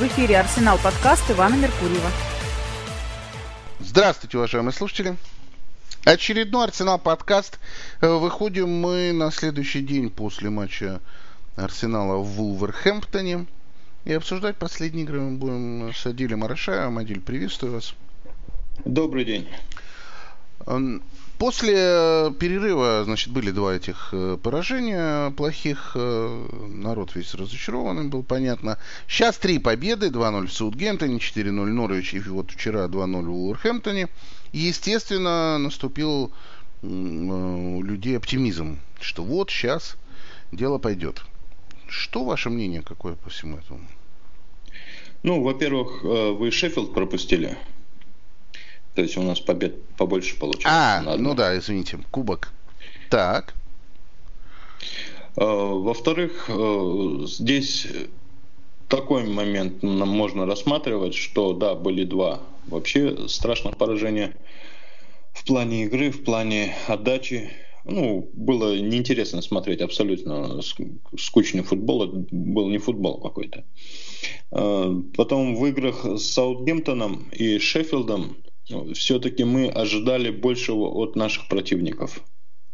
В эфире «Арсенал» подкаст Ивана Меркурьева. Здравствуйте, уважаемые слушатели. Очередной «Арсенал» подкаст. Выходим мы на следующий день после матча Арсенала в Вулверхэмптоне. И обсуждать последние игры мы будем с Адилем Арашаевым. Адиль, приветствую вас. Добрый день. После перерыва, значит, были два этих поражения плохих. Народ весь разочарованный был, понятно. Сейчас 3 победы. 2-0 в Саутгемптоне, 4-0 в Норвиче, и вот вчера 2-0 в Вулверхэмптоне. И, естественно, наступил у людей оптимизм, что вот сейчас дело пойдет. Что ваше мнение какое по всему этому? Ну, во-первых, вы Шеффилд пропустили. То есть у нас побед побольше получилось. Ну да, извините, кубок. Так. Во-вторых, здесь такой момент нам можно рассматривать, что да, были два вообще страшных поражения в плане игры, в плане отдачи. Ну, было неинтересно смотреть, абсолютно скучный футбол, это был не футбол какой-то. Потом в играх с Саутгемптоном и Шеффилдом все-таки мы ожидали большего от наших противников.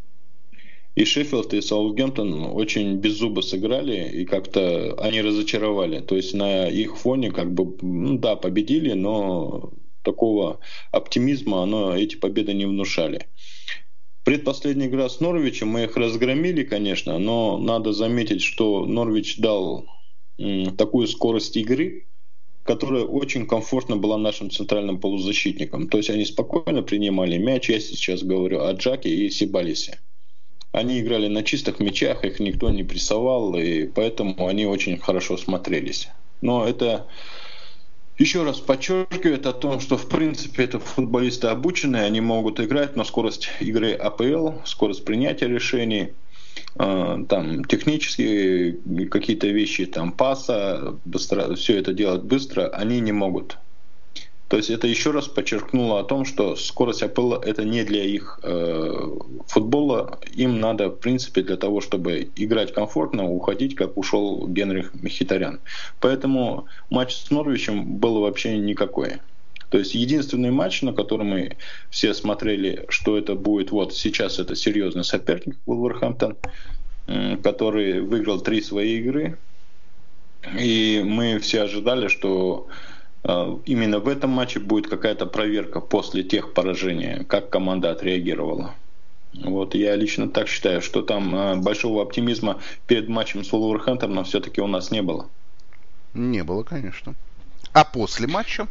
И Шеффилд, и Саутгемптон очень беззубо сыграли, и как-то они разочаровали. То есть на их фоне как бы, да, победили, но такого оптимизма эти победы не внушали. Предпоследняя игра с Норвичем, мы их разгромили, конечно, но надо заметить, что Норвич дал такую скорость игры, которая очень комфортно была нашим центральным полузащитникам. То есть они спокойно принимали мяч, я сейчас говорю о Джаке и Сибалисе. Они играли на чистых мячах, их никто не прессовал, и поэтому они очень хорошо смотрелись. Но это еще раз подчеркивает о том, что в принципе это футболисты обученные, они могут играть, но скорость игры АПЛ, скорость принятия решений, там технические какие-то вещи, там паса, быстро, все это делать быстро, они не могут. То есть это еще раз подчеркнуло о том, что скорость АПЛ это не для их футбола. Им надо, в принципе, для того, чтобы играть комфортно, уходить, как ушел Генрих Мхитарян. Поэтому матч с Норвичем был вообще никакой. То есть единственный матч, на котором мы все смотрели, что это будет, вот сейчас это серьезный соперник Вулверхэмптон, который выиграл 3 свои игры. И мы все ожидали, что именно в этом матче будет какая-то проверка после тех поражений, как команда отреагировала. Вот я лично так считаю, что там большого оптимизма перед матчем с Вулверхэмптоном все-таки у нас не было. Не было, конечно. А после матча?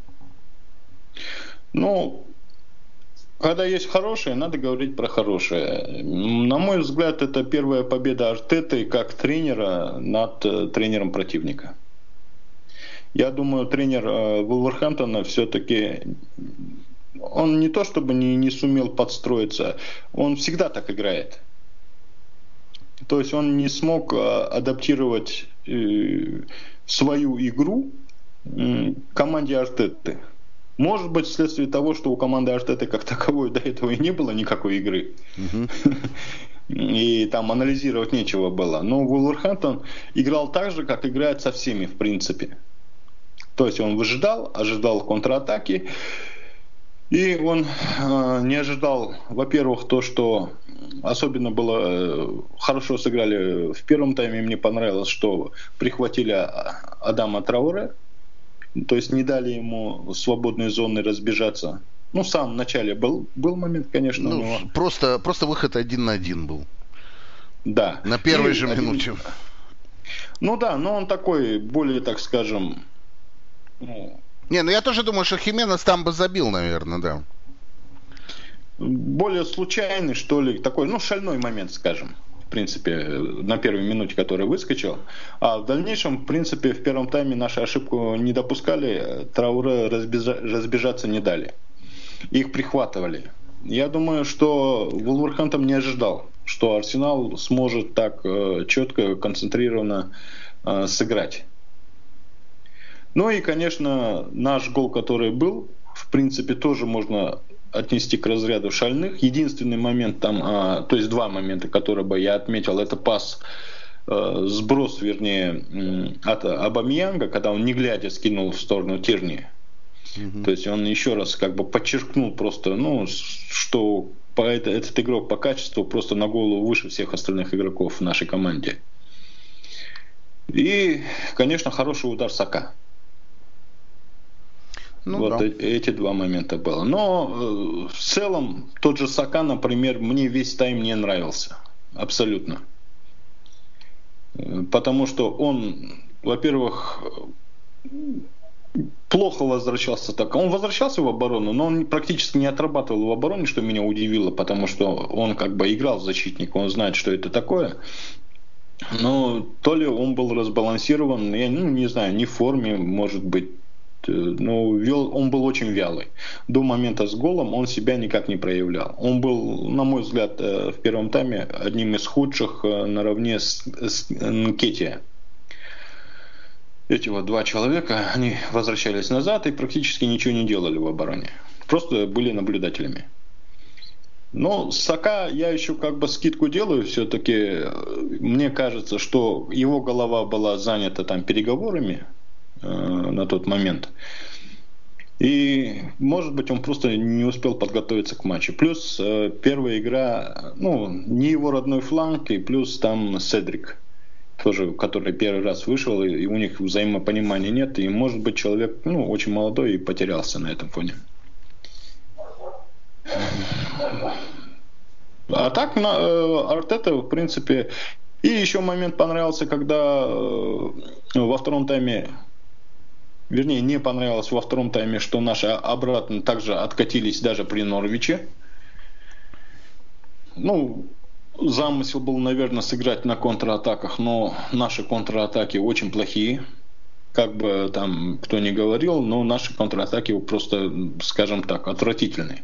Ну, когда есть хорошее, надо говорить про хорошее. На мой взгляд, это первая победа Артеты как тренера над тренером противника. Я думаю, тренер Вулверхэмптона все-таки, он не то чтобы не сумел подстроиться, он всегда так играет. То есть он не смог адаптировать свою игру команде Артеты. Может быть, вследствие того, что у команды Артеты как таковой до этого и не было никакой игры. И там анализировать нечего было. Но Вулверхэмптон играл так же, как играет со всеми, в принципе. То есть он ожидал контратаки. И он не ожидал, во-первых, то, что особенно было хорошо сыграли в первом тайме. Мне понравилось, что прихватили Адама Трауре. То есть не дали ему свободной зоны разбежаться. Ну, в самом начале был момент, конечно, у него. Просто выход 1 на 1 был. Да. На первой же минуте. Ну да, но он такой, более, так скажем... Не, ну я тоже думаю, что Хименес там бы забил, наверное, да. Более случайный, что ли, такой, шальной момент, скажем. В принципе, на первой минуте, который выскочил. А в дальнейшем, в принципе, в первом тайме нашу ошибку не допускали, Трауре разбежаться не дали. Их прихватывали. Я думаю, что Вулверхэмптон не ожидал, что Арсенал сможет так четко, концентрированно сыграть. Ну и, конечно, наш гол, который был, в принципе, тоже можно отнести к разряду шальных. Единственный момент там, то есть два момента, которые бы я отметил, это пас сброс, вернее, от Абамьянга, когда он не глядя скинул в сторону Тирни. То есть он еще раз как бы подчеркнул просто, что этот игрок по качеству просто на голову выше всех остальных игроков в нашей команде. И, конечно, хороший удар Сака. Эти два момента было. Но в целом тот же Сака, например, мне весь тайм не нравился. Абсолютно. Потому что он, во-первых, плохо возвращался так. Он возвращался в оборону, но он практически не отрабатывал в обороне, что меня удивило, потому что он как бы играл в защитника, он знает, что это такое. Но то ли он был разбалансирован, я не знаю, не в форме, может быть, но он был очень вялый. До момента с голом он себя никак не проявлял. Он был, на мой взгляд, в первом тайме одним из худших наравне с Нкетия. Эти вот два человека, они возвращались назад и практически ничего не делали в обороне. Просто были наблюдателями. Но Сака я еще как бы скидку делаю. Все-таки мне кажется, что его голова была занята там переговорами на тот момент. И, может быть, он просто не успел подготовиться к матчу. Плюс первая игра, не его родной фланг, и плюс там Седрик, тоже, который первый раз вышел, и у них взаимопонимания нет. И, может быть, человек очень молодой и потерялся на этом фоне. А так, Артета, в принципе... И еще момент понравился, когда во втором тайме... Вернее, не понравилось во втором тайме, что наши обратно также откатились даже при Норвиче. Замысел был, наверное, сыграть на контратаках, но наши контратаки очень плохие. Как бы там кто ни говорил, но наши контратаки просто, скажем так, отвратительные.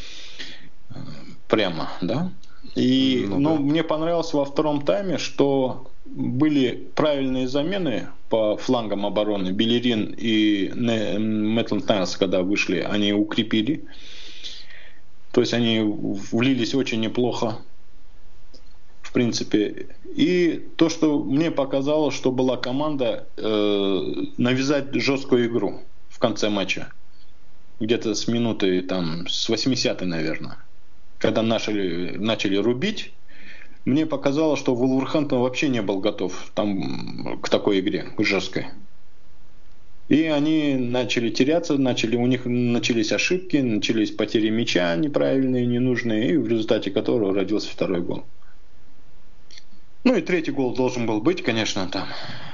Прямо, да? Но мне понравилось во втором тайме, что были правильные замены по флангам обороны. Белерин и Мэтланд Найлс, когда вышли, они укрепили. То есть они влились очень неплохо, в принципе. И то, что мне показало, что была команда навязать жесткую игру в конце матча. Где-то с минуты, с 80-й, наверное. Когда начали рубить, мне показалось, что Вулверхэмптон вообще не был готов к такой игре, жесткой. И они начали теряться, у них начались ошибки, начались потери мяча неправильные, ненужные, и в результате которого родился второй гол. И третий гол должен был быть, конечно, там.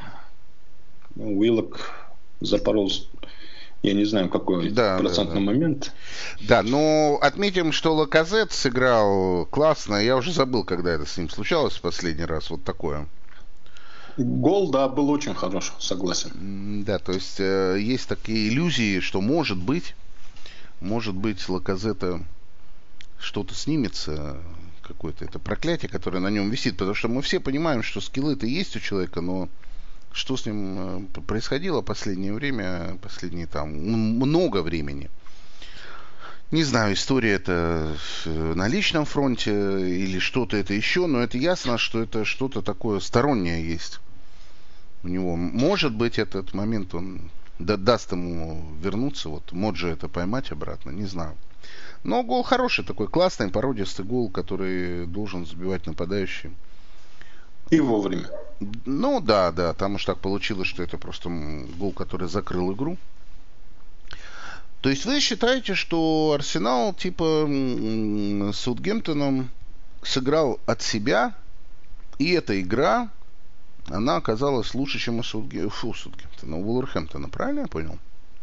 Уиллок запорол... Я не знаю, какой процентный момент. Да, но отметим, что Лаказет сыграл классно. Я уже забыл, когда это с ним случалось в последний раз. Вот такое. Гол, да, был очень хорош, согласен. Да, то есть есть такие иллюзии, что может быть Лаказета что-то снимется, какое-то это проклятие, которое на нем висит. Потому что мы все понимаем, что скиллы-то есть у человека, но что с ним происходило последнее время, много времени. Не знаю, история это на личном фронте или что-то это еще, но это ясно, что это что-то такое стороннее есть у него. Может быть, этот момент он даст ему вернуться, Моджи это поймать обратно, не знаю. Но гол хороший, такой классный, породистый гол, который должен забивать нападающий. И вовремя. Да, там уж так получилось, что это просто гол, который закрыл игру. То есть вы считаете, что Арсенал с Саутгемптоном сыграл от себя, и эта игра, она оказалась лучше, чем у Саутгемптона, у Вулверхэмптона, правильно я понял?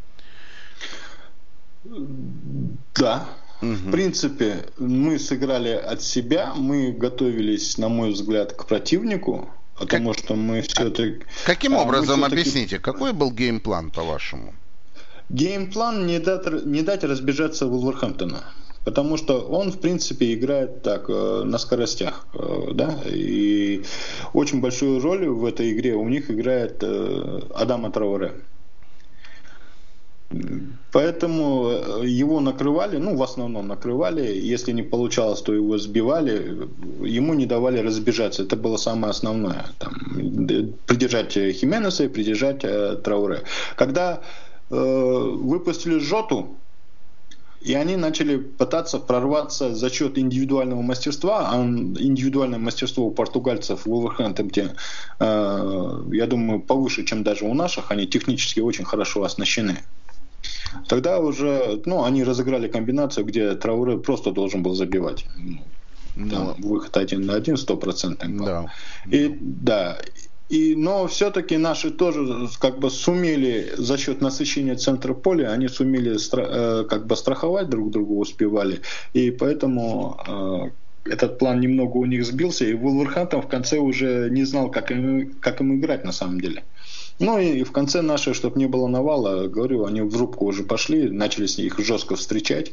Да. В принципе, мы сыграли от себя, мы готовились, на мой взгляд, к противнику, потому что мы все-таки... Каким образом, объясните, какой был геймплан, по-вашему? Геймплан не дать разбежаться Вулверхэмптона, потому что он, в принципе, играет так, на скоростях, да, и очень большую роль в этой игре у них играет Адама Трауре. Поэтому его накрывали, в основном накрывали. Если не получалось, то его сбивали. Ему не давали разбежаться. Это было самое основное. Придержать Хименеса и придержать Трауре. Когда выпустили Жоту, и они начали пытаться прорваться за счет индивидуального мастерства. А индивидуальное мастерство у португальцев в Вулверхэмптоне, я думаю, повыше, чем даже у наших. Они технически очень хорошо оснащены. Тогда уже, они разыграли комбинацию, где Трауре просто должен был забивать. Там выход 1 на 1, 100%. Да. Но все-таки наши тоже сумели за счет насыщения центра поля, они сумели страховать друг друга, успевали. И поэтому этот план немного у них сбился, и Вулверхэмптон в конце уже не знал, как им играть на самом деле. И в конце наши, чтобы не было навала, говорю, они в рубку уже пошли, начали с них жестко встречать.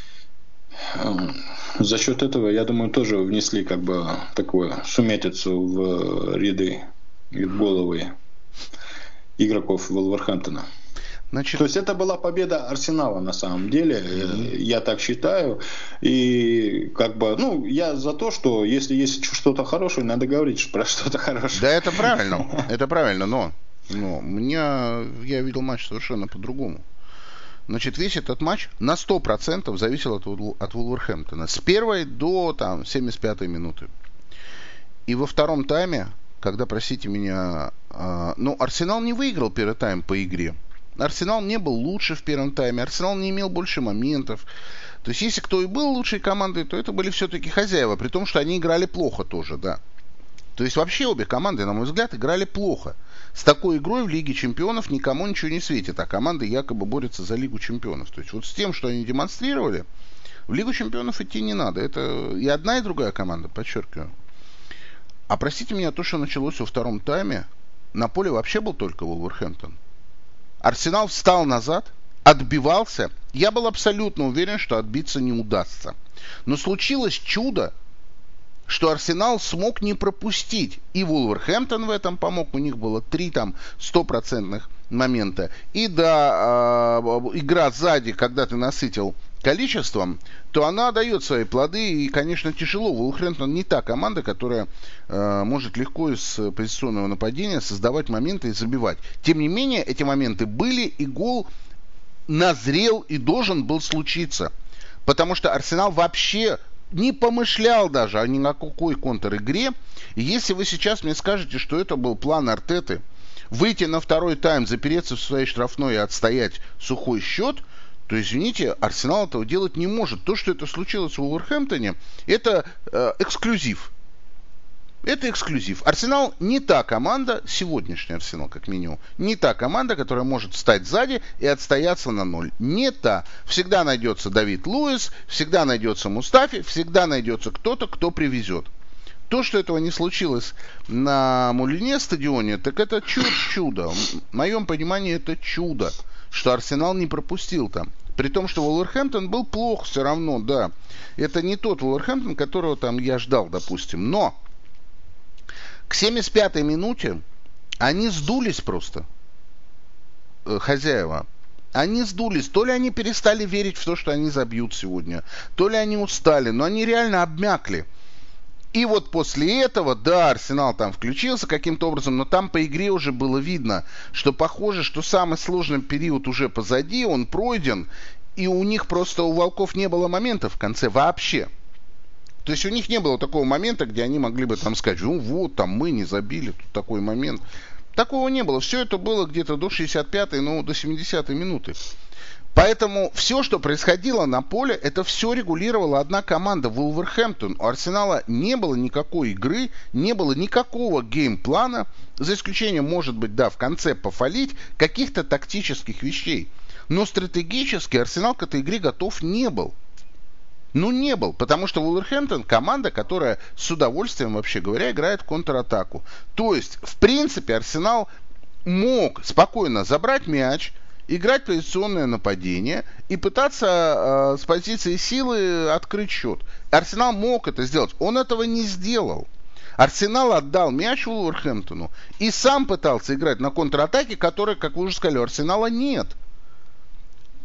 За счет этого, я думаю, тоже внесли такую сумятицу в ряды и в головы игроков Вулверхэмптона. То есть это была победа Арсенала на самом деле, я так считаю. И я за то, что если есть что-то хорошее, надо говорить про что-то хорошее. Да, это правильно, но я видел матч совершенно по-другому. Весь этот матч на 100% зависел от Вулверхэмптона. С первой до 75-й минуты. И во втором тайме, когда, простите меня, Арсенал не выиграл первый тайм по игре. Арсенал не был лучше в первом тайме. Арсенал не имел больше моментов. То есть, если кто и был лучшей командой, то это были все-таки хозяева. При том, что они играли плохо тоже, да. То есть, вообще обе команды, на мой взгляд, играли плохо. С такой игрой в Лиге Чемпионов никому ничего не светит. А команды якобы борются за Лигу Чемпионов. То есть, с тем, что они демонстрировали, в Лигу Чемпионов идти не надо. Это и одна, и другая команда, подчеркиваю. А простите меня, то, что началось во втором тайме, на поле вообще был только Вулверхэмптон. Арсенал встал назад, отбивался. Я был абсолютно уверен, что отбиться не удастся. Но случилось чудо, что Арсенал смог не пропустить. И Вулверхэмптон в этом помог. У них было 3 100% момента. И игра сзади, когда ты насытил количеством, то она дает свои плоды. И, конечно, тяжело. Вулверхэмптон не та команда, которая может легко из позиционного нападения создавать моменты и забивать. Тем не менее, эти моменты были, и гол назрел и должен был случиться. Потому что Арсенал вообще не помышлял даже ни о какой контр-игре. И если вы сейчас мне скажете, что это был план Артеты, выйти на второй тайм, запереться в своей штрафной и отстоять сухой счет, то, извините, Арсенал этого делать не может. То, что это случилось в Вулверхэмптоне, это эксклюзив. Это эксклюзив. Арсенал не та команда, сегодняшний Арсенал как минимум, не та команда, которая может встать сзади и отстояться на 0. Не та. Всегда найдется Давид Луис, всегда найдется Мустафи, всегда найдется кто-то, кто привезет. То, что этого не случилось на Мулине стадионе, так это чудо. В моем понимании это чудо, что Арсенал не пропустил там. При том, что Вулверхэмптон был плох все равно, да. Это не тот Вулверхэмптон, которого я ждал, допустим. Но к 75-й минуте они сдулись просто, хозяева. Они сдулись. То ли они перестали верить в то, что они забьют сегодня, то ли они устали, но они реально обмякли. И после этого, да, Арсенал там включился каким-то образом, но там по игре уже было видно, что похоже, что самый сложный период уже позади, он пройден, и у них просто, у Волков не было моментов в конце вообще. То есть у них не было такого момента, где они могли бы сказать, мы не забили, тут такой момент. Такого не было. Все это было где-то до 65-й, до 70-й минуты. Поэтому все, что происходило на поле, это все регулировала одна команда, Вулверхэмптон. У Арсенала не было никакой игры, не было никакого геймплана, за исключением, может быть, в конце пофалить каких-то тактических вещей. Но стратегически Арсенал к этой игре готов не был. Не был, потому что Вулверхэмптон команда, которая с удовольствием, вообще говоря, играет в контратаку. То есть, в принципе, Арсенал мог спокойно забрать мяч, играть позиционное нападение и пытаться с позиции силы открыть счет. Арсенал мог это сделать, он этого не сделал. Арсенал отдал мяч Вулверхэмптону и сам пытался играть на контратаке, которой, как вы уже сказали, у Арсенала нет.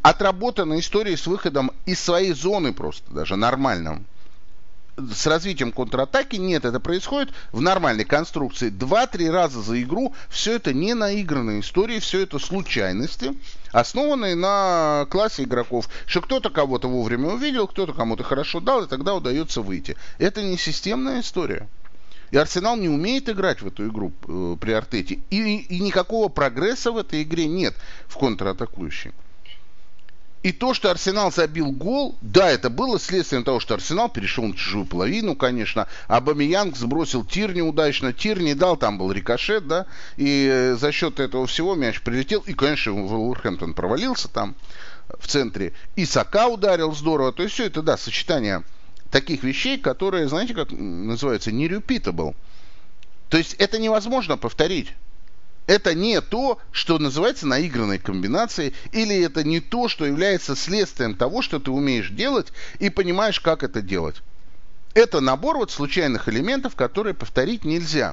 отработанной историей с выходом из своей зоны просто даже нормальным. С развитием контратаки нет, это происходит в нормальной конструкции. 2-3 раза за игру. Все это не наигранные истории, все это случайности, основанные на классе игроков. Что кто-то кого-то вовремя увидел, кто-то кому-то хорошо дал, и тогда удается выйти. Это не системная история. И Арсенал не умеет играть в эту игру при Артете. И никакого прогресса в этой игре нет в контратакующей. И то, что Арсенал забил гол, да, это было следствием того, что Арсенал перешел на чужую половину, конечно. Абамеянг сбросил Тирни удачно. Тирни дал, там был рикошет, да. И за счет этого всего мяч прилетел. И, конечно, Вулверхэмптон провалился там в центре. И Сака ударил здорово. То есть все это, да, сочетание таких вещей, которые, знаете, как называется, не-repeatable. То есть это невозможно повторить. Это не то, что называется наигранной комбинацией, или это не то, что является следствием того, что ты умеешь делать и понимаешь, как это делать. Это набор вот случайных элементов, которые повторить нельзя.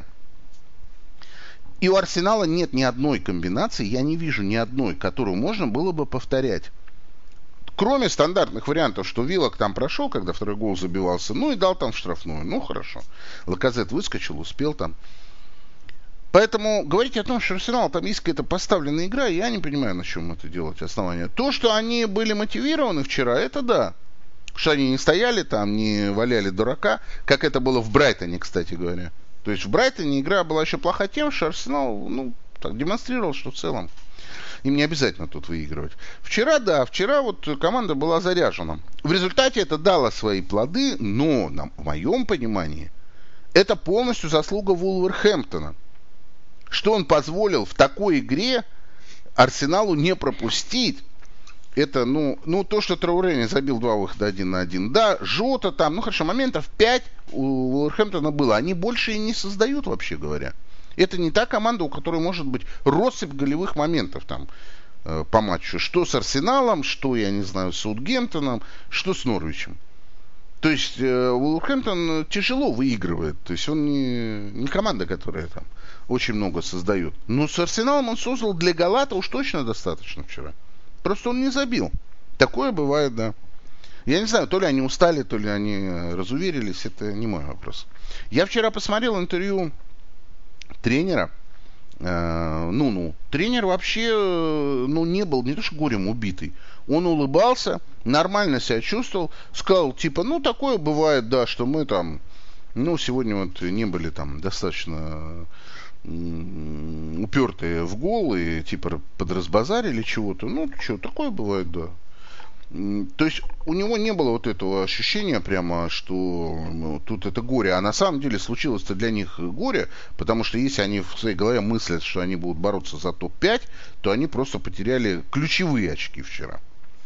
И у Арсенала нет ни одной комбинации, я не вижу ни одной, которую можно было бы повторять. Кроме стандартных вариантов, что Виллок там прошел, когда второй гол забивался, ну и дал там в штрафную. Ну хорошо. Лаказет выскочил, успел там. Поэтому говорить о том, что Арсенал там есть какая-то поставленная игра, я не понимаю, на чем это делать основание. То, что они были мотивированы вчера, это да. Что они не стояли там, не валяли дурака, как это было в Брайтоне, кстати говоря. То есть в Брайтоне игра была еще плоха тем, что Арсенал, ну, так демонстрировал, что в целом им не обязательно тут выигрывать. Вчера, да, вчера вот команда была заряжена. В результате это дало свои плоды, но, в моем понимании, это полностью заслуга Вулверхэмптона. Что он позволил в такой игре Арсеналу не пропустить, это, ну то, что Трауре не забил 2 выхода 1-1. Да, Жота там, ну хорошо, моментов 5 у Вулверхэмптона было. Они больше и не создают, вообще говоря. Это не та команда, у которой может быть россыпь голевых моментов там по матчу. Что с Арсеналом, что, я не знаю, с Саутгемптоном, что с Норвичем. То есть Вулверхэмптон тяжело выигрывает. То есть он не команда, которая там очень много создает. Но с Арсеналом он создал для гола-то уж точно достаточно вчера. Просто он не забил. Такое бывает, да. Я не знаю, то ли они устали, то ли они разуверились. Это не мой вопрос. Я вчера посмотрел интервью тренера. Тренер вообще, не был не то что горем убитый. Он улыбался, нормально себя чувствовал, сказал, типа, такое бывает, да, что мы там, сегодня вот не были там достаточно упертые в гол и типа подразбазарили чего-то. Такое бывает, да. То есть у него не было вот этого ощущения прямо, что тут это горе. А на самом деле случилось-то для них горе, потому что если они в своей голове мыслят, что они будут бороться за топ-5, то они просто потеряли ключевые очки вчера.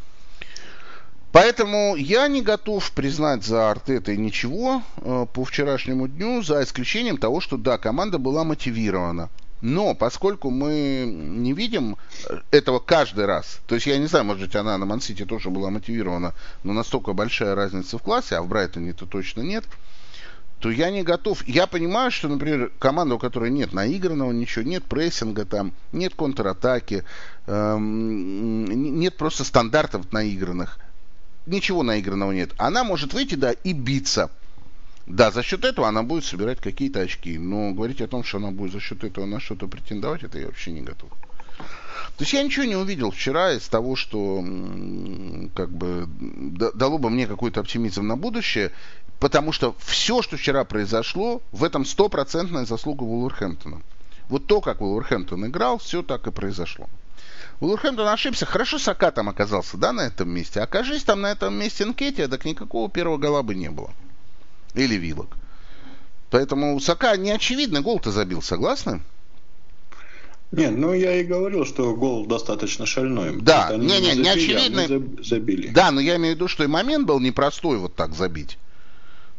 Поэтому я не готов признать за Артетой ничего по вчерашнему дню, за исключением того, что да, команда была мотивирована. Но поскольку мы не видим этого каждый раз, то есть я не знаю, может быть, она на Ман-Сити тоже была мотивирована, но настолько большая разница в классе, а в Брайтоне-то точно нет, то я не готов. Я понимаю, что, например, команда, у которой нет наигранного ничего, нет прессинга там, нет контратаки, нет просто стандартов наигранных, ничего наигранного нет. Она может выйти, да, и биться. Да, за счет этого она будет собирать какие-то очки. Но говорить о том, что она будет за счет этого на что-то претендовать, это я вообще не готов. То есть я ничего не увидел вчера из того, что как бы дало бы мне какой-то оптимизм на будущее. Потому что все, что вчера произошло, в этом 100% заслуга Вулверхэмптона. Вот то, как Вулверхэмптон играл, все так и произошло. Вулверхэмптон ошибся. Хорошо Сака там оказался, да, на этом месте. Окажись там на этом месте Нкетия, так никакого первого гола бы не было. Или Виллок. Поэтому у Сака неочевидно гол-то забил, согласны? Нет, я и говорил, что гол достаточно шальной. Да, неочевидно. Забили. Да, но я имею в виду, что и момент был непростой вот так забить.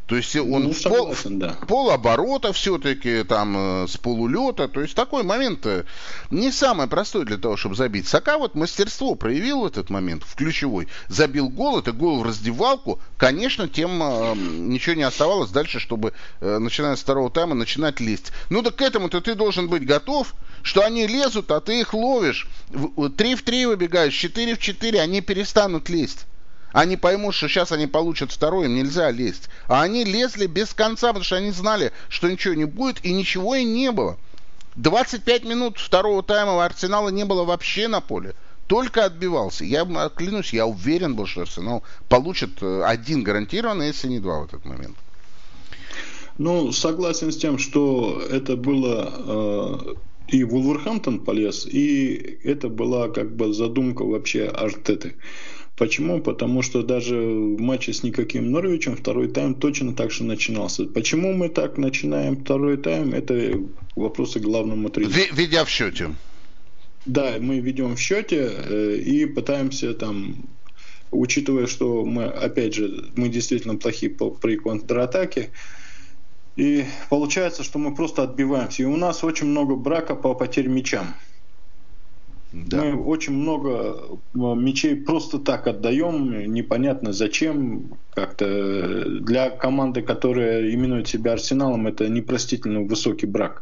То есть он полоборота все-таки, там, с полулета. То есть такой момент не самый простой для того, чтобы забить. Сака вот мастерство проявил в этот момент, в ключевой. Забил гол, это гол в раздевалку. Конечно, тем ничего не оставалось дальше, чтобы, начиная с второго тайма, начинать лезть. Ну да к этому-то ты должен быть готов, что они лезут, а ты их ловишь. 3 в 3 выбегаешь, 4 в 4, они перестанут лезть. Они поймут, что сейчас они получат второй, им нельзя лезть. А они лезли без конца, потому что они знали, что ничего не будет, и ничего и не было. 25 минут второго тайма у Арсенала не было вообще на поле. Только отбивался. Я клянусь, я уверен был, что Арсенал получит 1 гарантированно, если не 2 в этот момент. Ну, согласен с тем, что это было... И Вулверхэмптон полез, и это была как бы задумка вообще Артеты. Почему? Потому что даже в матче с никаким Норвичем второй тайм точно так же начинался. Почему мы так начинаем второй тайм? Это вопросы к главному тренеру. Ведя в счете. Да, мы ведем в счете и пытаемся там, учитывая, что мы, опять же, мы действительно плохи при контратаке, и получается, что мы просто отбиваемся. И у нас очень много брака по потере мячам. Да. Мы очень много мячей просто так отдаем, непонятно зачем. Как-то для команды, которая именует себя Арсеналом, это непростительно высокий брак.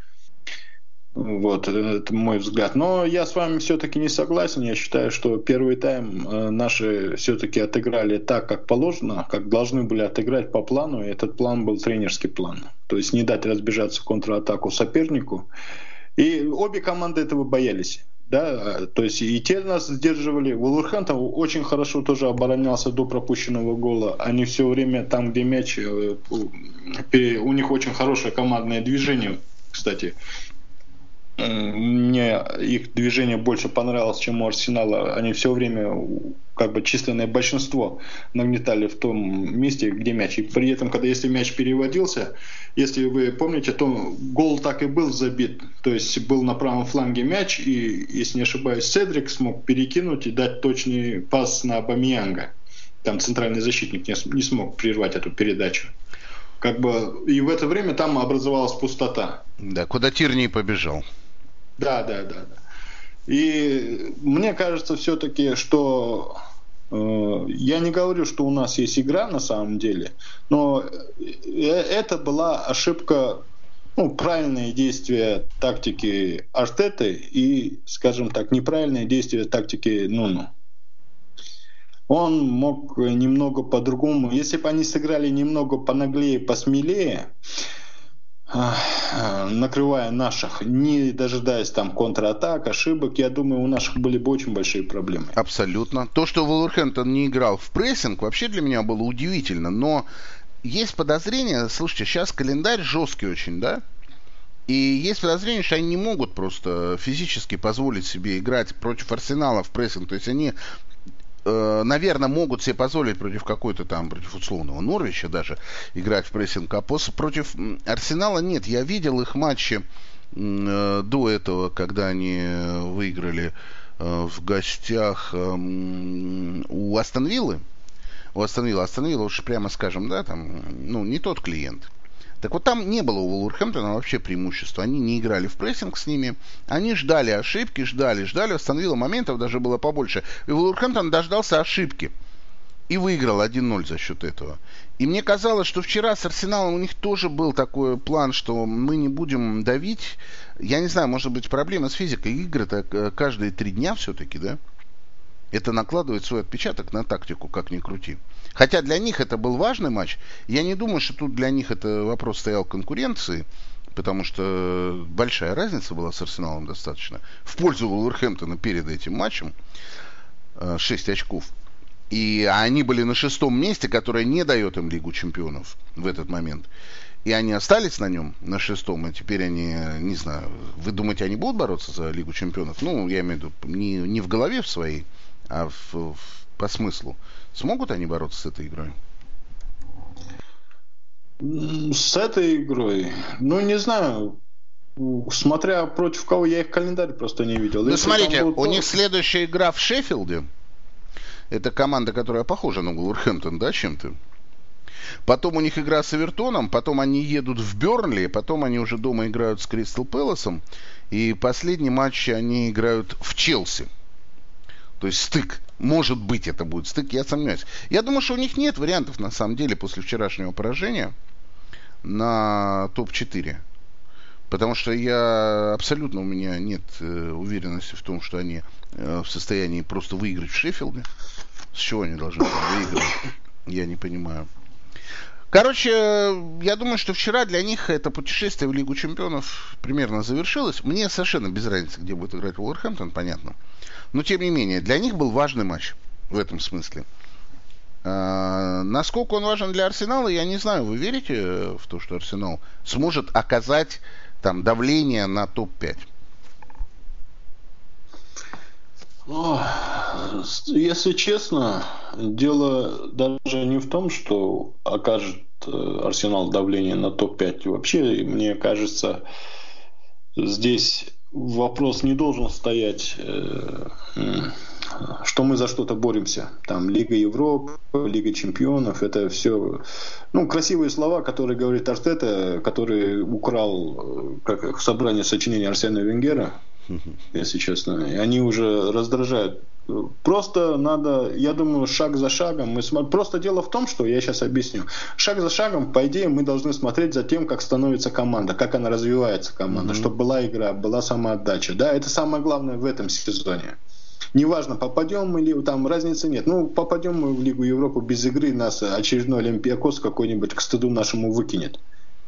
Вот, это мой взгляд. Но я с вами все-таки не согласен. Я считаю, что первый тайм наши все-таки отыграли так, как положено, как должны были отыграть по плану. И этот план был тренерский план. То есть не дать разбежаться в контратаку сопернику. И обе команды этого боялись. Да, то есть и те нас сдерживали. Вулверхэмптон очень хорошо тоже оборонялся до пропущенного гола. Они все время там, где мяч, у них очень хорошее командное движение, кстати. Мне их движение больше понравилось, чем у Арсенала. Они все время, как бы численное большинство, нагнетали в том месте, где мяч. И при этом, когда если мяч переводился, если вы помните, то гол так и был забит. То есть был на правом фланге мяч, и, если не ошибаюсь, Седрик смог перекинуть и дать точный пас на Обамеянга. Там центральный защитник не смог прервать эту передачу. Как бы, и в это время там образовалась пустота. Да, куда Тирни побежал. Да. И мне кажется все-таки, что я не говорю, что у нас есть игра на самом деле, но это была ошибка, правильное действие тактики Артеты и, скажем так, неправильное действие тактики Нуну. Он мог немного по-другому, если бы они сыграли немного понаглее, посмелее, накрывая наших, не дожидаясь там контратак, ошибок, я думаю, у наших были бы очень большие проблемы. Абсолютно. То, что Вулверхэмптон не играл в прессинг, вообще для меня было удивительно. Но есть подозрение, слушайте, сейчас календарь жесткий очень, да? И есть подозрение, что они не могут просто физически позволить себе играть против Арсенала в прессинг. То есть они, наверное, могут себе позволить против какой-то там, против условного Норвича даже, играть в прессинг. А против Арсенала нет. Я видел их матчи до этого, когда они выиграли в гостях у Астон Виллы. Астон Вилла, уж прямо скажем, да, там, не тот клиент. Так вот, там не было у Вулверхэмптона вообще преимущества. Они не играли в прессинг с ними. Они ждали ошибки, ждали. У Астон Вилла моментов даже было побольше. И Вулверхэмптон дождался ошибки. И выиграл 1-0 за счет этого. И мне казалось, что вчера с Арсеналом у них тоже был такой план, что мы не будем давить. Я не знаю, может быть, проблема с физикой. Игры-то каждые 3 дня все-таки, да? Это накладывает свой отпечаток на тактику, как ни крути. Хотя для них это был важный матч. Я не думаю, что тут для них это вопрос стоял конкуренции, потому что большая разница была с Арсеналом достаточно. В пользу Вулверхэмптона перед этим матчем 6 очков. И они были на 6-м месте, которое не дает им Лигу чемпионов в этот момент. И они остались на нем, на 6-м, и теперь они, не знаю, вы думаете, они будут бороться за Лигу чемпионов? Я имею в виду, не в голове в своей, а по смыслу. Смогут они бороться с этой игрой? С этой игрой? Не знаю. Смотря против кого, я их календарь просто не видел. Смотрите, у них следующая игра в Шеффилде. Это команда, которая похожа на Вулверхэмптон, да, чем-то? Потом у них игра с Эвертоном, потом они едут в Бернли, потом они уже дома играют с Кристал Пэласом, и последний матч они играют в Челси. То есть стык. Может быть, это будет стык, я сомневаюсь. Я думаю, что у них нет вариантов, на самом деле, после вчерашнего поражения на топ-4. Потому что абсолютно у меня нет уверенности в том, что они в состоянии просто выиграть в Шеффилде. С чего они должны выиграть? Я не понимаю. Короче, я думаю, что вчера для них это путешествие в Лигу Чемпионов примерно завершилось. Мне совершенно без разницы, где будет играть Вулверхэмптон, понятно. Но, тем не менее, для них был важный матч в этом смысле. Насколько он важен для Арсенала, я не знаю. Вы верите в то, что Арсенал сможет оказать там давление на топ-5? Если честно, дело даже не в том, что окажет Арсенал давление на топ-5. Вообще, мне кажется, здесь вопрос не должен стоять, что мы за что-то боремся. Там Лига Европы, Лига Чемпионов, это все красивые слова, которые говорит Артета, который украл как собрание сочинений Арсена Венгера, если честно. И они уже раздражают. Просто надо, я думаю, шаг за шагом. Просто дело в том, что, я сейчас объясню. Шаг за шагом, по идее, мы должны смотреть за тем, как становится команда, как она развивается команда, чтобы была игра, была самоотдача. Да, это самое главное в этом сезоне. Неважно, попадем мы или там разницы нет. Попадем мы в Лигу Европы без игры, нас очередной Олимпиакос какой-нибудь к стыду нашему выкинет.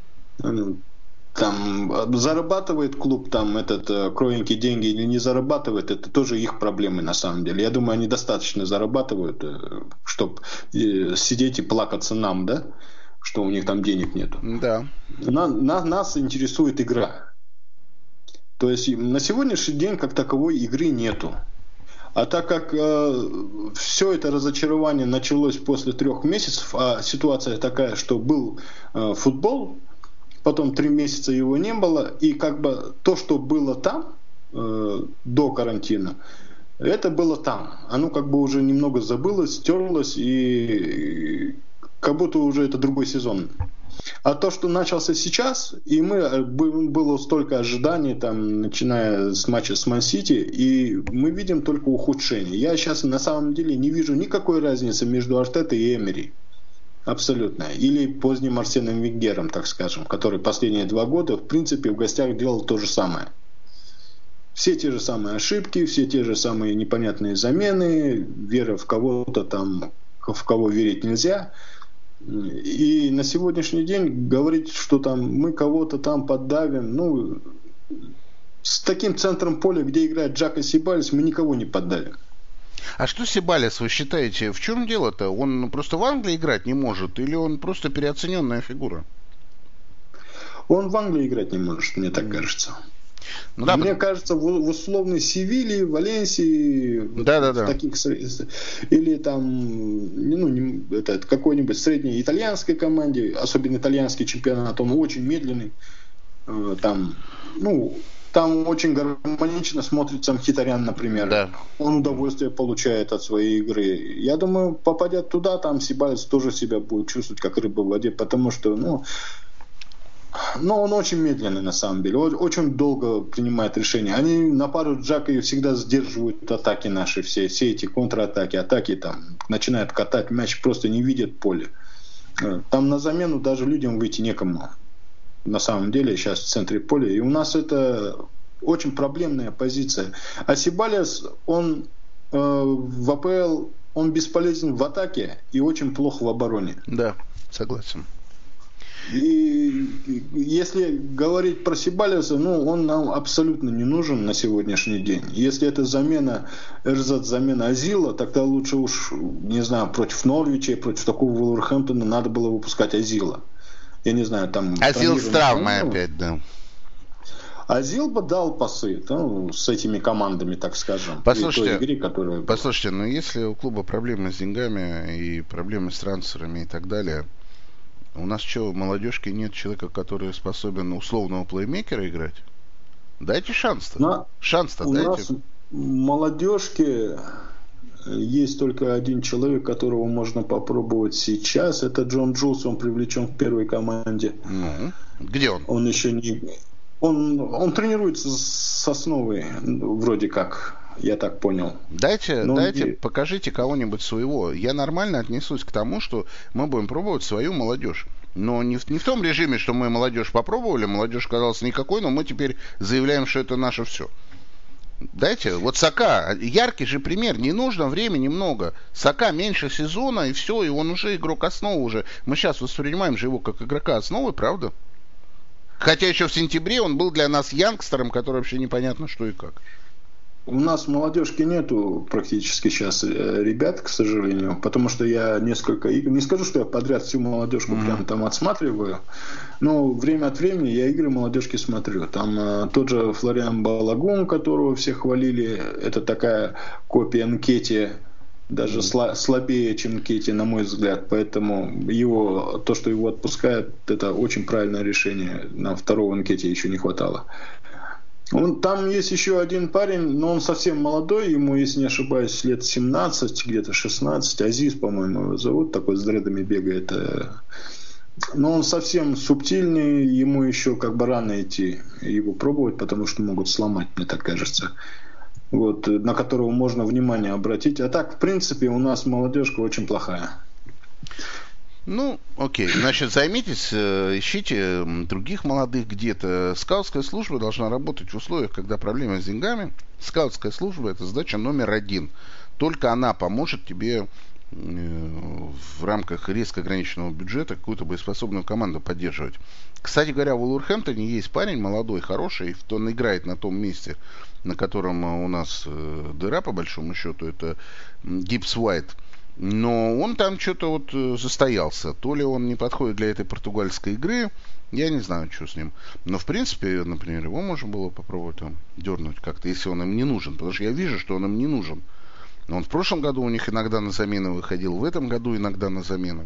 Там зарабатывает клуб там кровенькие деньги или не зарабатывает, это тоже их проблемы на самом деле. Я думаю, они достаточно зарабатывают, чтобы сидеть и плакаться нам, да, что у них там денег нету. Да. Нас интересует игра. То есть на сегодняшний день как таковой игры нету. А так как все это разочарование началось после 3 месяцев, а ситуация такая, что был футбол, потом 3 месяца его не было, и как бы то, что было там до карантина, это было там. Оно как бы уже немного забылось, стерлось, и как будто уже это другой сезон. А то, что начался сейчас, и было столько ожиданий, там, начиная с матча с Ман-Сити, и мы видим только ухудшение. Я сейчас на самом деле не вижу никакой разницы между Артетой и Эмери. Абсолютно. Или поздним Арсеном Венгером, так скажем, который последние 2 года, в принципе, в гостях делал то же самое. Все те же самые ошибки, все те же самые непонятные замены, вера в кого-то там, в кого верить нельзя. И на сегодняшний день говорить, что там мы кого-то там поддавим, с таким центром поля, где играет Джака Сибалис, мы никого не поддавим. А что Сибалис, вы считаете, в чем дело-то? Он просто в Англии играть не может, или он просто переоцененная фигура? Он в Англии играть не может, мне так кажется. Мне кажется, в условной Севилье, Валенсии, таких, или там какой-нибудь средней итальянской команде, особенно итальянский чемпионат, он очень медленный. Там очень гармонично смотрится Мхитарян, например. Да. Он удовольствие получает от своей игры. Я думаю, попадя туда, там Сибалис тоже себя будет чувствовать как рыба в воде, потому что, он очень медленный на самом деле, очень долго принимает решения. Они на пару с Джакой всегда сдерживают атаки наши, все эти контратаки, атаки там начинают катать мяч, просто не видят поле. Там на замену даже людям выйти некому. На самом деле сейчас в центре поля. И у нас это очень проблемная позиция. А Сибалис, он в АПЛ, он бесполезен в атаке и очень плохо в обороне. Да, согласен. И если говорить про Сибалиса, он нам абсолютно не нужен на сегодняшний день. Если это замена Азила, тогда лучше уж, не знаю, против Норвича, против такого Вулверхэмптона надо было выпускать Азила. Я не знаю, там... Азил с травмой опять, да. Азил бы дал пасы с этими командами, так скажем. Послушайте, той игре, послушайте, если у клуба проблемы с деньгами и проблемы с трансферами и так далее, у нас что, в молодежке нет человека, который способен условного плеймейкера играть? Дайте шанс-то. Шанс-то у дайте. Нас молодежки Есть только один человек, которого можно попробовать сейчас. Это Джон Джулс, он привлечен к первой команде. Ну, где он? Он еще не... Он тренируется с основой, вроде как, я так понял. Дайте, покажите кого-нибудь своего. Я нормально отнесусь к тому, что мы будем пробовать свою молодежь. Но не в том режиме, что мы молодежь попробовали, молодежь казалась никакой, но мы теперь заявляем, что это наше все. Дайте, вот Сака, яркий же пример, не нужно времени много. Сака меньше сезона, и все, и он уже игрок основы уже. Мы сейчас воспринимаем же его как игрока основы, правда? Хотя еще в сентябре он был для нас янгстером, который вообще непонятно что и как. У нас в молодежке нету практически сейчас ребят, к сожалению, потому что я несколько игр, не скажу, что я подряд всю молодежку прям там отсматриваю, но время от времени я игры молодежки смотрю. Там тот же Флориан Балагун, которого все хвалили, это такая копия Нкетти, даже слабее, чем Нкетти, на мой взгляд. Поэтому то, что его отпускают, это очень правильное решение. Нам второго Нкетти еще не хватало. Там есть еще один парень, но он совсем молодой, ему, если не ошибаюсь, лет 17, где-то 16. Азиз, по-моему, его зовут, такой с дредами бегает. Но он совсем субтильный, ему еще как бы рано идти его пробовать, потому что могут сломать, мне так кажется. На которого можно внимание обратить. А так, в принципе, у нас молодежка очень плохая. Ну, окей. Значит, займитесь, ищите других молодых где-то. Скаутская служба должна работать в условиях, когда проблемы с деньгами. Скаутская служба – это задача номер 1. Только она поможет тебе в рамках резко ограниченного бюджета какую-то боеспособную команду поддерживать. Кстати говоря, в Уолверхэмптоне есть парень молодой, хороший, он играет на том месте, на котором у нас дыра, по большому счету, это Гибс Уайт. Но он там что-то застоялся. То ли он не подходит для этой португальской игры, я не знаю, что с ним. Но, в принципе, например, его можно было попробовать там дернуть как-то, если он им не нужен. Потому что я вижу, что он им не нужен. Он в прошлом году у них иногда на замену выходил, в этом году иногда на замену.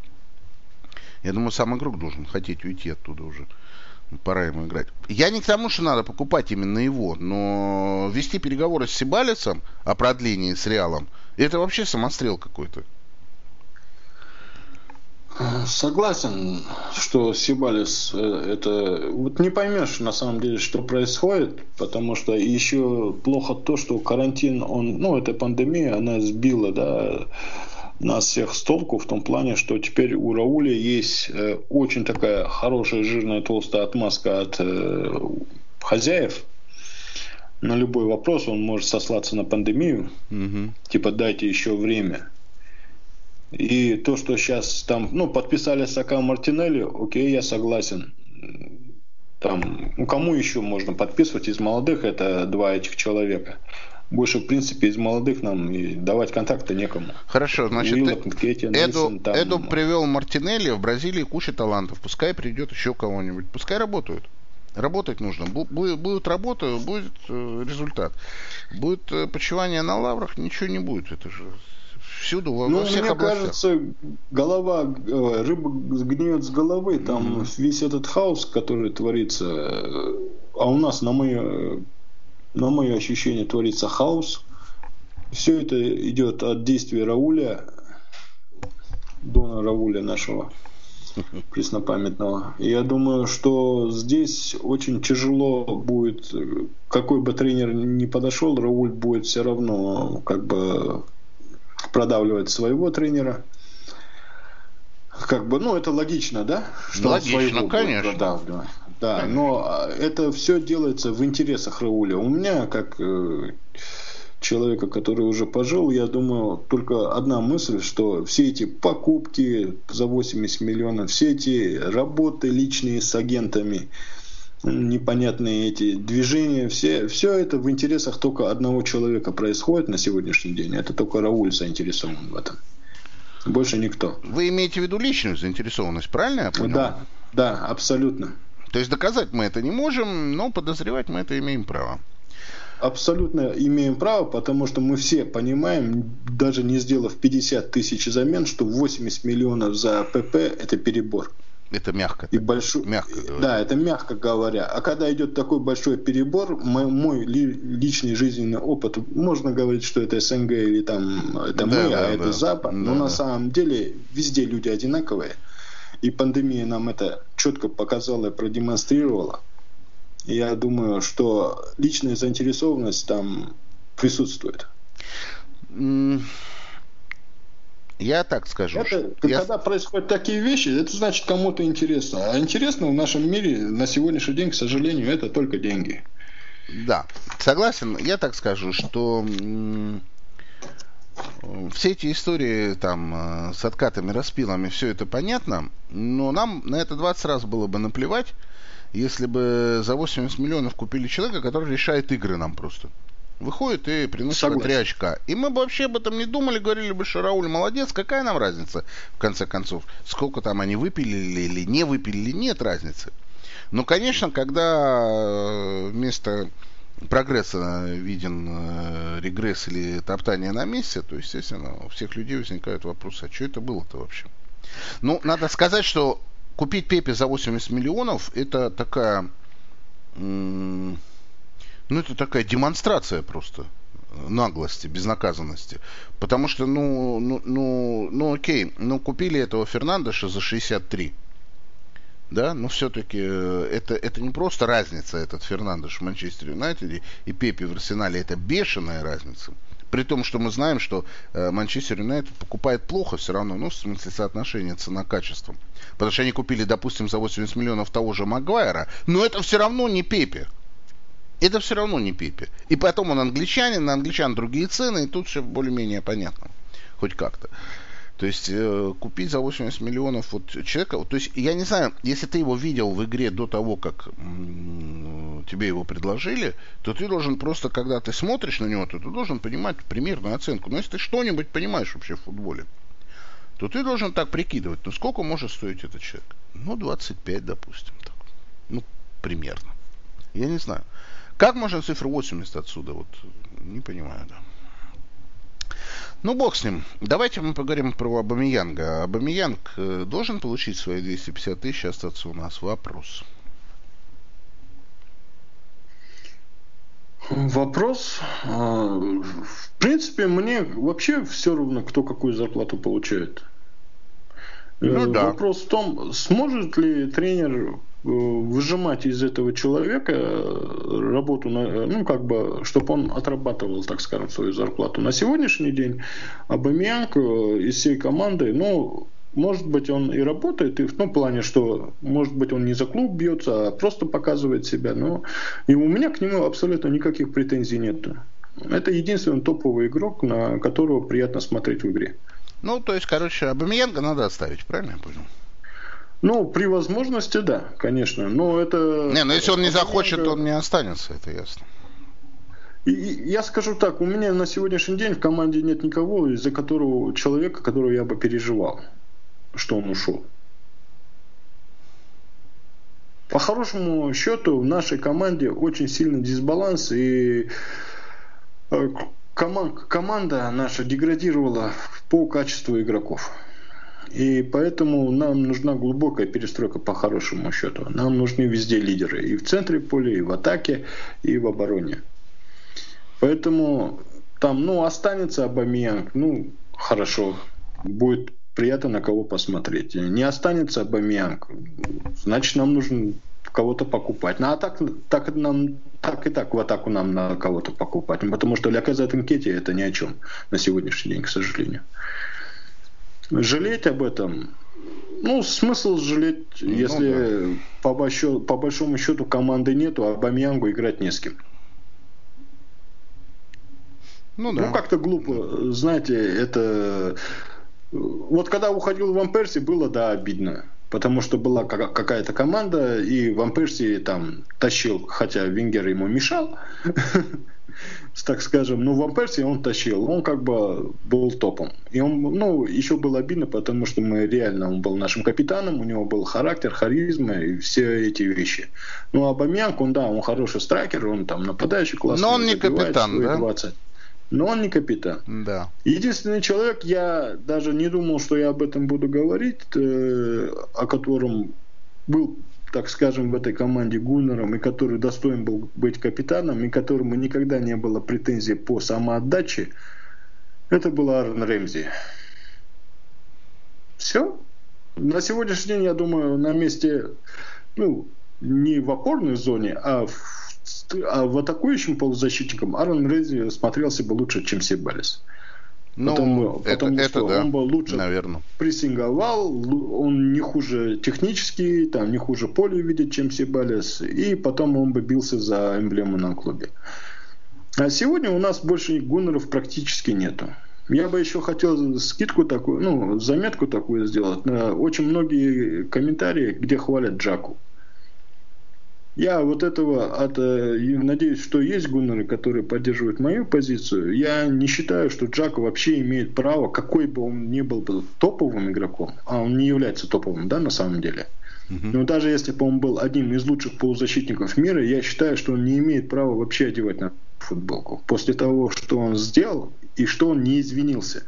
Я думаю, сам игрок должен хотеть уйти оттуда уже. Пора ему играть. Я не к тому, что надо покупать именно его, но вести переговоры с Сибалисом о продлении с Реалом, это вообще самострел какой-то. Согласен, что Сибалис это... не поймешь на самом деле, что происходит, потому что еще плохо то, что карантин, эта пандемия, она сбила, нас всех с толку в том плане, что теперь у Рауля есть очень такая хорошая, жирная, толстая отмазка от хозяев. На любой вопрос он может сослаться на пандемию. Типа, дайте еще время. И то, что сейчас там, подписали Сака Мартинелли, окей, я согласен. Там, кому еще можно подписывать из молодых, это 2 этих человека. Больше, в принципе, из молодых нам и давать контакты некому. Хорошо, значит, Эду привел Мартинелли, в Бразилии куча талантов. Пускай придет еще кого-нибудь. Пускай работают. Работать нужно. Будет работа, будет результат. Будет почивание на лаврах, ничего не будет. Это же всюду, во всех областях. Мне кажется, рыба гниет с головы. Там весь этот хаос, который творится. А у нас, на мое ощущение, творится хаос. Все это идет от действий Рауля, Дона Рауля нашего преснопамятного. И я думаю, что здесь очень тяжело будет, какой бы тренер ни подошел, Рауль будет все равно продавливать своего тренера. Это логично, да? Что логично, конечно. Да, но это все делается в интересах Рауля. У меня, как человека, который уже пожил, я думаю, только одна мысль, что все эти покупки за 80 миллионов, все эти работы личные с агентами, непонятные эти движения, все это в интересах только одного человека происходит на сегодняшний день. Это только Рауль заинтересован в этом. Больше никто. Вы имеете в виду личную заинтересованность, правильно я понял? Да, абсолютно. То есть доказать мы это не можем, но подозревать мы это имеем право. Абсолютно имеем право, потому что мы все понимаем, даже не сделав 50 тысяч замен, что 80 миллионов за ПП – это перебор. Это мягко. Мягко говоря. Да, это мягко говоря. А когда идет такой большой перебор, мой личный жизненный опыт, можно говорить, что это СНГ или там это это Запад, но на самом деле везде люди одинаковые. И пандемия нам это четко показала и продемонстрировала. И я думаю, что личная заинтересованность там присутствует. Я так скажу. Когда происходят такие вещи, это значит кому-то интересно. А интересно в нашем мире на сегодняшний день, к сожалению, это только деньги. Да, согласен. Я так скажу, что все эти истории там с откатами, распилами, все это понятно, но нам на это 20 раз было бы наплевать, если бы за 80 миллионов купили человека, который решает игры нам просто. Выходит и приносит по 3 очка. И мы бы вообще об этом не думали, говорили бы, что Рауль молодец, какая нам разница, в конце концов, сколько там они выпилили или не выпилили, нет разницы. Но, конечно, когда вместо прогресса виден регресс или топтание на месте, то, естественно, у всех людей возникают вопросы, а что это было-то вообще? Ну, надо сказать, что купить Пепе за 80 миллионов, это такая... Ну, это такая демонстрация просто наглости, безнаказанности. Потому что, окей, купили этого Фернандеша за 63. Да, но все-таки это не просто разница, этот Фернандеш в Манчестер Юнайтеде и Пепе в Арсенале, это бешеная разница. При том, что мы знаем, что Манчестер Юнайтед покупает плохо все равно, в смысле соотношения цена-качество. Потому что они купили, допустим, за 80 миллионов того же Магуайра, но это все равно не Пепе. Это все равно не Пепе. И потом он англичанин, на англичан другие цены, и тут все более-менее понятно. Хоть как-то. То есть купить за 80 миллионов вот человека, то есть я не знаю, если ты его видел в игре до того, как тебе его предложили, то ты должен просто, когда ты смотришь на него, то ты должен понимать примерную оценку. Но если ты что-нибудь понимаешь вообще в футболе, то ты должен так прикидывать, сколько может стоить этот человек? 25, допустим. Так. Примерно. Я не знаю. Как можно цифру 80 отсюда? Вот не понимаю, да. Бог с ним. Давайте мы поговорим про Абамеянга. Абамеянг должен получить свои 250 тысяч, остаться у нас? Вопрос. Вопрос. В принципе, мне вообще все равно, кто какую зарплату получает. Да. Вопрос в том, сможет ли тренер выжимать из этого человека работу, чтобы он отрабатывал, так скажем, свою зарплату. На сегодняшний день Абамеянг из всей команды, может быть, он и работает, и в том плане, что, может быть, он не за клуб бьется, а просто показывает себя. И у меня к нему абсолютно никаких претензий нет. Это единственный топовый игрок, на которого приятно смотреть в игре. То есть, Абамеянга надо оставить, правильно я понял? При возможности, да, конечно. Но это... если он не захочет, он не останется, это ясно. И я скажу так, у меня на сегодняшний день в команде нет никого, из-за которого человека, которого я бы переживал, что он ушел. По хорошему счету в нашей команде очень сильный дисбаланс, и команда наша деградировала по качеству игроков. И поэтому нам нужна глубокая перестройка по хорошему счету. Нам нужны везде лидеры. И в центре поля, и в атаке, и в обороне. Поэтому там, останется Абамеянг, хорошо. Будет приятно на кого посмотреть. Не останется Абамеянг, значит, нам нужно кого-то покупать. А так и так в атаку нам надо кого-то покупать. Потому что Ляказет и Нкетти это ни о чем на сегодняшний день, к сожалению. Жалеть об этом, смысл жалеть, если по большому счету команды нету, а Абамеянгу играть не с кем. Как-то глупо, знаете, это... Вот когда уходил Ван Перси, было, обидно. Потому что была какая-то команда, и Ван Перси там тащил, хотя Венгер ему мешал, так скажем, Ван Перси он тащил, он был топом. И он, еще было обидно, потому что он был нашим капитаном, у него был характер, харизма и все эти вещи. А Абамеянг, он хороший страйкер, он там нападающий классный. Но он не капитан, да? 20. но он не капитан. Да. Единственный человек, я даже не думал, что я об этом буду говорить, о котором был, так скажем, в этой команде Гуннером, и который достоин был быть капитаном, и которому никогда не было претензий по самоотдаче, это был Аарон Рэмзи. Все. На сегодняшний день, я думаю, на месте, не в опорной зоне, а в атакующем полузащитником Аарон Рэмзи смотрелся бы лучше, чем Себалес. Потому что да, он бы лучше прессинговал, он не хуже технически, не хуже поле видит, чем Себалес, и потом он бы бился за эмблему на клубе. А сегодня у нас больше Гуннеров практически нету. Я бы еще хотел скидку такую, заметку такую сделать. Очень многие комментарии, где хвалят Джаку. Я надеюсь, что есть гуннеры, которые поддерживают мою позицию. Я не считаю, что Джак вообще имеет право, какой бы он ни был топовым игроком, а он не является топовым, да, на самом деле. Но даже если бы он был одним из лучших полузащитников мира, я считаю, что он не имеет права вообще одевать на футболку. После того, что он сделал, и что он не извинился.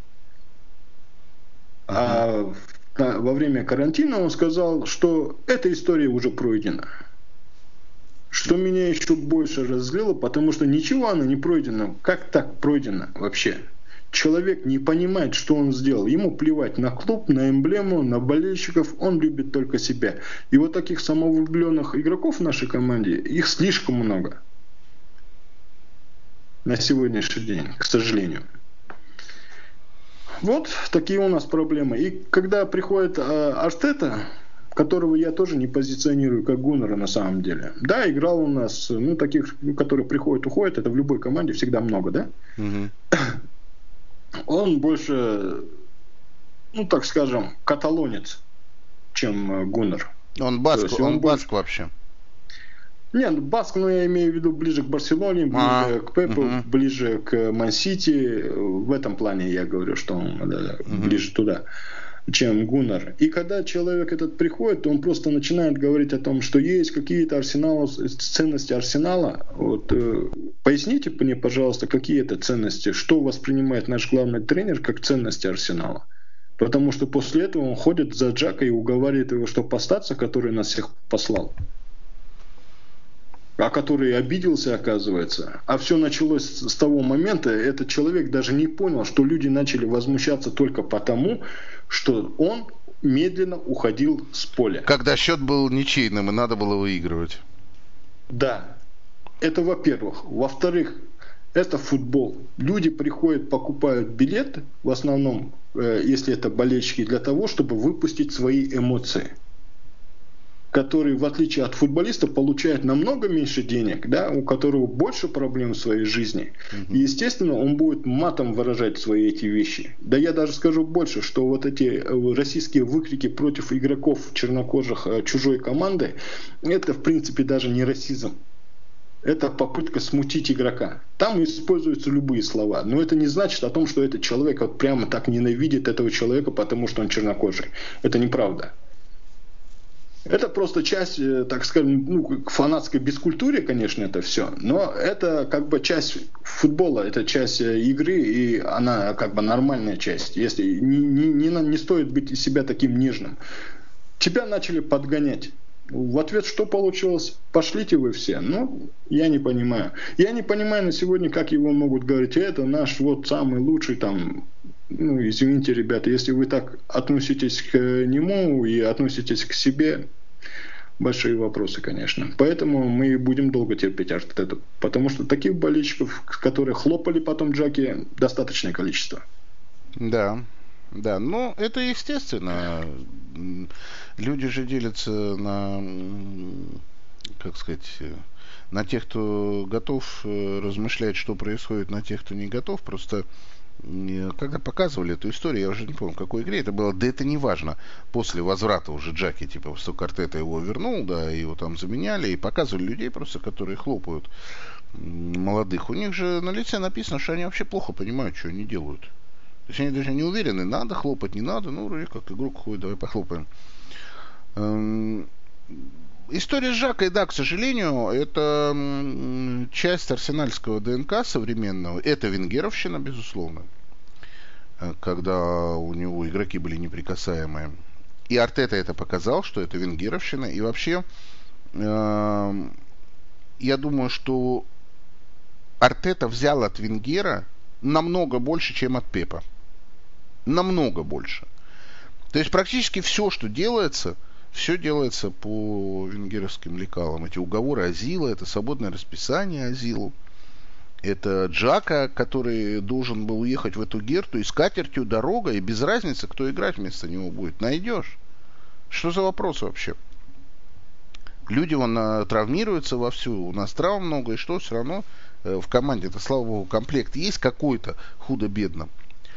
А во время карантина он сказал, что эта история уже пройдена. Что меня еще больше разозлило, потому что ничего она не пройдена. Как так пройдено вообще? Человек не понимает, что он сделал. Ему плевать на клуб, на эмблему, на болельщиков. Он любит только себя. И вот таких самовлюбленных игроков в нашей команде, их слишком много. На сегодняшний день, к сожалению. Вот такие у нас проблемы. И когда приходит Артета, которого я тоже не позиционирую как гуннера на самом деле. Да, играл у нас, таких, которые приходят, уходят, это в любой команде всегда много, да? Он больше, так скажем, каталонец, чем гуннер. Он баск, он баск вообще. Нет, баск, я имею в виду ближе к Барселоне, ближе к Пепу, ближе к Ман-Сити. В этом плане я говорю, что он ближе туда, чем Гуннер. И когда человек этот приходит, то он просто начинает говорить о том, что есть какие-то ценности Арсенала. Поясните мне, пожалуйста, какие это ценности, что воспринимает наш главный тренер как ценности Арсенала. Потому что после этого он ходит за Джака и уговаривает его, что остаться, который нас всех послал. А который обиделся, оказывается. А все началось с того момента, этот человек даже не понял, что люди начали возмущаться только потому, что он медленно уходил с поля. Когда счет был ничейным и надо было выигрывать. Да. Это во-первых. Во-вторых, это футбол. Люди приходят, покупают билеты, в основном, если это болельщики, для того, чтобы выпустить свои эмоции. Который, в отличие от футболиста, получает намного меньше денег, да, у которого больше проблем в своей жизни. И, естественно, он будет матом выражать свои эти вещи. Да я даже скажу больше, что вот эти российские выкрики против игроков чернокожих чужой команды, это, в принципе, даже не расизм. Это попытка смутить игрока. Там используются любые слова. Но это не значит о том, что этот человек вот прямо так ненавидит этого человека, потому что он чернокожий. Это неправда. Это просто часть, так скажем, фанатской бескультуры, конечно, это все. Но это как бы часть футбола, это часть игры, и она как бы нормальная часть. Если не стоит быть из себя таким нежным. Тебя начали подгонять. В ответ что получилось? Пошлите вы все. Я не понимаю. Я не понимаю на сегодня, как его могут говорить. Это наш самый лучший там. Извините, ребята, если вы так относитесь к нему и относитесь к себе, большие вопросы, конечно. Поэтому мы будем долго терпеть Артету. Потому что таких болельщиков, которые хлопали потом Джаки, достаточное количество. Да. Это естественно. Люди же делятся на, на тех, кто готов размышлять, что происходит, на тех, кто не готов. Просто когда показывали эту историю, я уже не помню, в какой игре это было, да это не важно. После возврата уже Джаки, что Артета его вернул, да, его там заменяли, и показывали людей просто, которые хлопают молодых. У них же на лице написано, что они вообще плохо понимают, что они делают. То есть они даже не уверены, надо хлопать, не надо, вроде как игрок ходит, давай похлопаем. История с Жакой, да, к сожалению, это часть арсенальского ДНК современного. Это венгеровщина, безусловно, когда у него игроки были неприкасаемые. И Артета это показал, что это венгеровщина. И вообще, я думаю, что Артета взял от Венгера намного больше, чем от Пепа. Намного больше. То есть практически все, что делается, все делается по венгеровским лекалам. Эти уговоры Азила, это свободное расписание Азилу. Это Джака, который должен был уехать в эту Герту, и с катертью дорога, и без разницы, кто играть вместо него будет. Найдешь. Что за вопрос вообще? Люди вон травмируются вовсю, у нас травм много, и что, все равно в команде-то, слава богу, комплект есть какой-то, худо-бедно.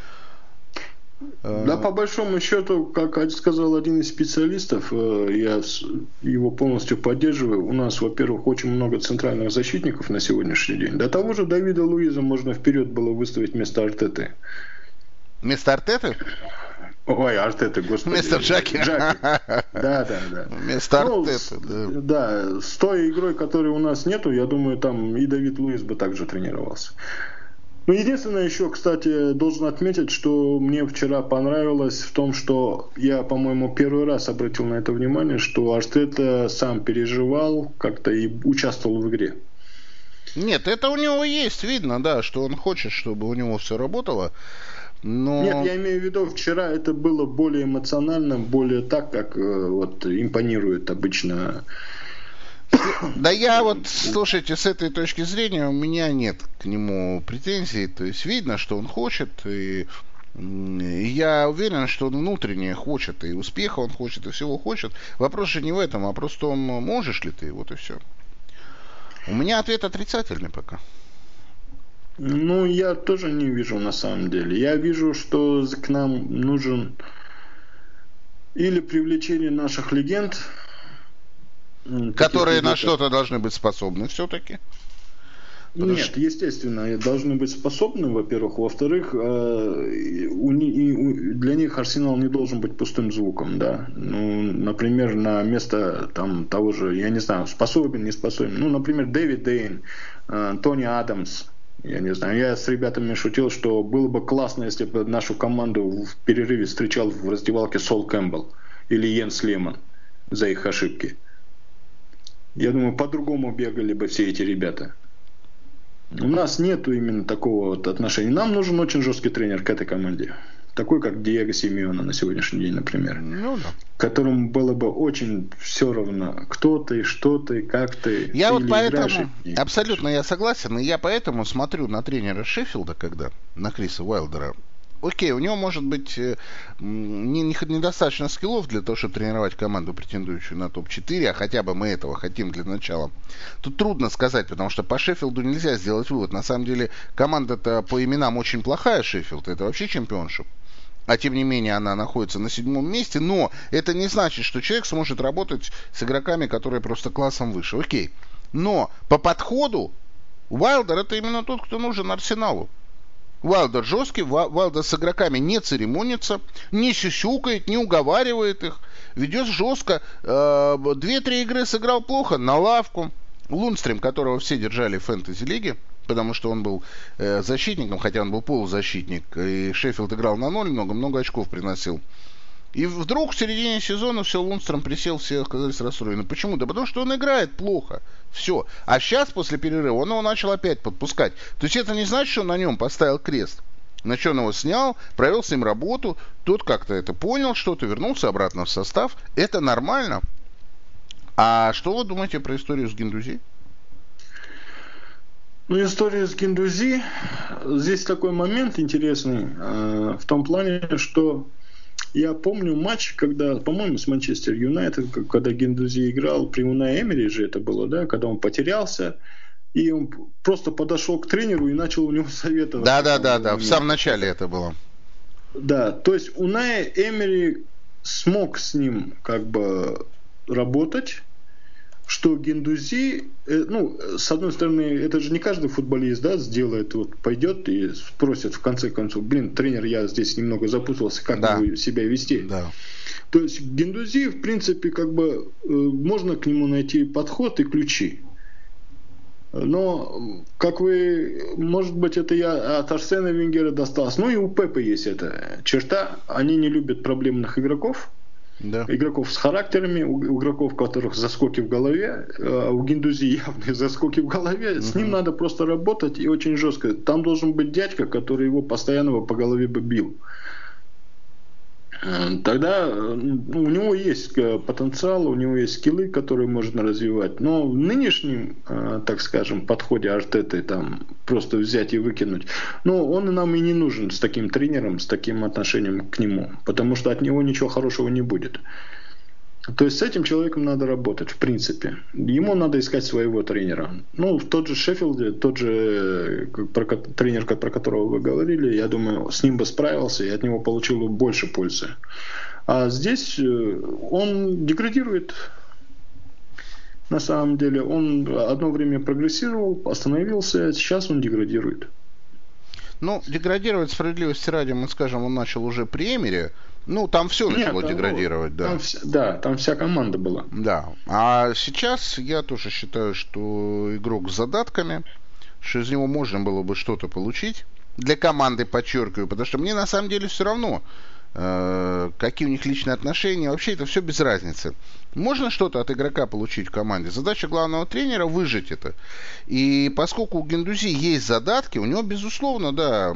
Да, по большому счету, как сказал один из специалистов, я его полностью поддерживаю. У нас, во-первых, очень много центральных защитников на сегодняшний день. До того же Давида Луиза можно вперед было выставить вместо Артеты. Вместо Артеты? Ой, Артеты, господи. Вместо Джаки. Да. Вместо Артеты, да. Да, с той игрой, которой у нас нету, я думаю, там и Давид Луиз бы также тренировался. Ну, единственное еще, кстати, должен отметить, что мне вчера понравилось в том, что я, по-моему, первый раз обратил на это внимание, что Артета сам переживал как-то и участвовал в игре. Нет, это у него есть, видно, да, что он хочет, чтобы у него все работало. Но... Нет, я имею в виду, вчера это было более эмоционально, более так, как вот импонирует обычно. Да я вот, слушайте, с этой точки зрения у меня нет к нему претензий. То есть видно, что он хочет, и я уверен, что он внутренне хочет, и успеха он хочет, и всего хочет. Вопрос же не в этом, а просто он, можешь ли ты, вот и все. У меня ответ отрицательный пока. Ну, я тоже не вижу на самом деле. Я вижу, что к нам нужен или привлечение наших легенд, которые на что-то должны быть способны все-таки. Нет, естественно, должны быть способны, во-первых. Во-вторых, для них Арсенал не должен быть пустым звуком, да. Ну, например, на место там того же, я не знаю, способен, не способен. Ну, например, Дэвид Дейн, Тони Адамс. Я не знаю, я с ребятами шутил, что было бы классно, если бы нашу команду в перерыве встречал в раздевалке Сол Кэмпбелл или Йенс Лемон за их ошибки. Я думаю, по-другому бегали бы все эти ребята. У нас нету именно такого вот отношения. Нам нужен очень жесткий тренер к этой команде. Такой, как Диего Симеона на сегодняшний день, например. Ну, да. Которому было бы очень все равно, кто ты, что ты, как ты. Я ты вот поэтому, абсолютно я согласен, и я поэтому смотрю на тренера Шеффилда, когда, на Криса Уайлдера. Окей, у него может быть недостаточно скиллов для того, чтобы тренировать команду, претендующую на топ-4, а хотя бы мы этого хотим для начала. Тут трудно сказать, потому что по Шеффилду нельзя сделать вывод. На самом деле команда-то по именам очень плохая, Шеффилд, это вообще чемпионшип. А тем не менее она находится на 7-м месте, но это не значит, что человек сможет работать с игроками, которые просто классом выше. Окей. Но по подходу Уайлдер это именно тот, кто нужен Арсеналу. Уайлдер жесткий, Уайлдер с игроками не церемонится, не сюсюкает, не уговаривает их, ведет жестко. 2-3 игры сыграл плохо, на лавку. Лундстрем, которого все держали в фэнтези-лиге, потому что он был защитником, хотя он был полузащитник, и Шеффилд играл на 0, много очков приносил. И вдруг в середине сезона все, Лундстрем присел, все оказались расстроены. Почему? Да потому что он играет плохо. Все. А сейчас, после перерыва, он его начал опять подпускать. То есть это не значит, что он на нем поставил крест. Значит, он его снял, провел с ним работу, тот как-то это понял, что-то вернулся обратно в состав. Это нормально. А что вы думаете про историю с Гендузи? Ну, история с Гендузи, здесь такой момент интересный, в том плане, что я помню матч, когда, по-моему, с Манчестер Юнайтед, когда Гендузи играл, при Унай Эмери же это было, да, когда он потерялся, и он просто подошел к тренеру и начал у него советовать. Да, в самом начале это было. Да, то есть Унай Эмери смог с ним как бы работать, что Гендузи, ну, с одной стороны, это же не каждый футболист, да, сделает, вот пойдет и спросит в конце концов, тренер, я здесь немного запутался, как себя вести. Да. То есть Гендузи, в принципе, как бы можно к нему найти подход и ключи. Но, как вы, может быть, это я от Арсена Венгера досталось. Ну и у Пепа есть эта черта. Они не любят проблемных игроков. Да. Игроков с характерами, у игроков, у которых заскоки в голове. А у Гендузи явные заскоки в голове. С ним надо просто работать и очень жестко. Там должен быть дядька, который его постоянно по голове бы бил. Тогда у него есть потенциал, у него есть скиллы, которые можно развивать. Но в нынешнем, так скажем, подходе Артеты там просто взять и выкинуть, он нам и не нужен с таким тренером, с таким отношением к нему, потому что от него ничего хорошего не будет. То есть с этим человеком надо работать, в принципе. Ему надо искать своего тренера. В тот же Шеффилде, тот же тренер, про которого вы говорили, я думаю, с ним бы справился и от него получил бы больше пользы. А здесь он деградирует. На самом деле, он одно время прогрессировал, остановился, а сейчас он деградирует. Деградировать, справедливости ради, мы скажем, он начал уже при Эмере. Там все начало деградировать, да. Там вся команда была. Да. А сейчас я тоже считаю, что игрок с задатками, что из него можно было бы что-то получить. Для команды, подчеркиваю, потому что мне на самом деле все равно, какие у них личные отношения. Вообще это все без разницы. Можно что-то от игрока получить в команде. Задача главного тренера выжить это. И поскольку у Гендузи есть задатки, у него, безусловно, да,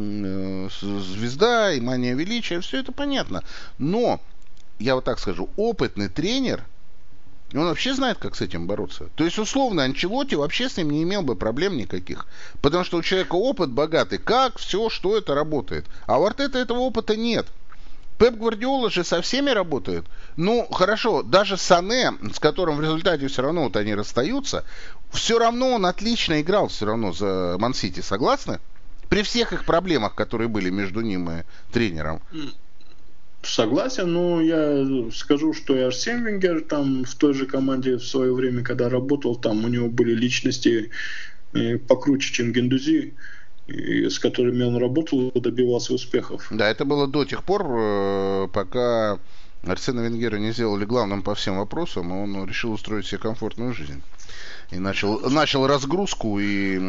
звезда и мания величия, все это понятно. Но, я вот так скажу, опытный тренер, он вообще знает, как с этим бороться. То есть, условно, Анчелотти вообще с ним не имел бы проблем никаких. Потому что у человека опыт богатый. Как все, что это работает. А у Артета этого опыта нет. Пеп Гвардиола же со всеми работает. Хорошо, даже Сане, с которым в результате все равно они расстаются, все равно он отлично играл все равно за Ман-Сити. Согласны? При всех их проблемах, которые были между ним и тренером. Согласен, но я скажу, что и Арсен Венгер там в той же команде в свое время, когда работал, там у него были личности покруче, чем Гендузи, с которыми он работал и добивался успехов. Да, это было до тех пор, пока Арсена Венгера не сделали главным по всем вопросам, он решил устроить себе комфортную жизнь. И начал разгрузку и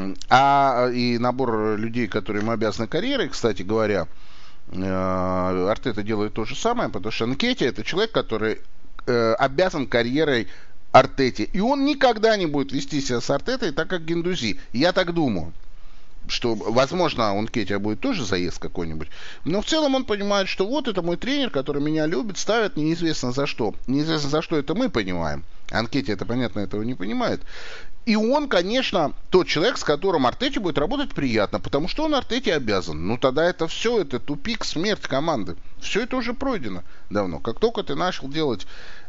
набор людей, которые ему обязаны карьерой, кстати говоря. Артета делает то же самое, потому что Нкетти это человек, который обязан карьерой Артете. И он никогда не будет вести себя с Артетой так, как Гендузи. Я так думаю. Что, возможно, у Нкетти будет тоже заезд какой-нибудь. Но в целом он понимает, что вот это мой тренер, который меня любит, ставит неизвестно за что. Неизвестно за что это мы понимаем. Нкетти это, понятно, этого не понимает. И он, конечно, тот человек, с которым Артете будет работать приятно, потому что он Артете обязан. Тогда это все, это тупик, смерть команды. Все это уже пройдено давно. Как только ты начал делать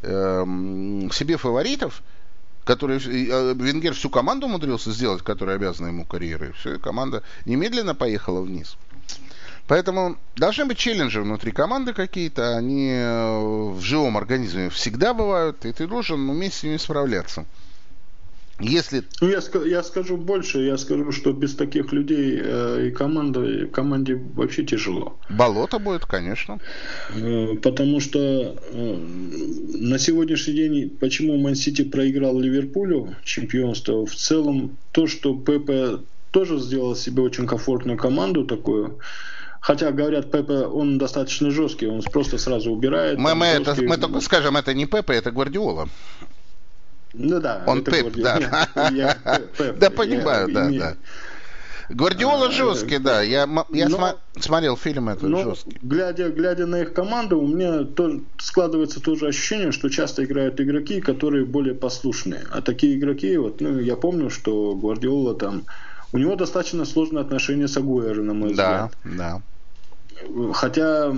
себе фаворитов, которые Венгер всю команду умудрился сделать, которая обязана ему карьерой, все, команда немедленно поехала вниз. Поэтому должны быть челленджи внутри команды какие-то, они в живом организме всегда бывают, и ты должен уметь с ними справляться. Если... Я скажу больше, я скажу, что без таких людей и команде вообще тяжело. Болото будет, конечно. Потому что на сегодняшний день, почему Ман-Сити проиграл Ливерпулю чемпионство, в целом то, что Пепе тоже сделал себе очень комфортную команду такую. Хотя, говорят, Пепе, он достаточно жесткий, он просто сразу убирает. Мы только скажем, это не Пепе, это Гвардиола. Да. Он Пеп, да. Да, понимаю, да. Гвардиола жесткий, да. Я смотрел фильм этот жесткий. Глядя на их команду, у меня складывается тоже ощущение, что часто играют игроки, которые более послушные. А такие игроки, я помню, что Гвардиола там... У него достаточно сложные отношения с Агуэро, на мой взгляд. Да. Хотя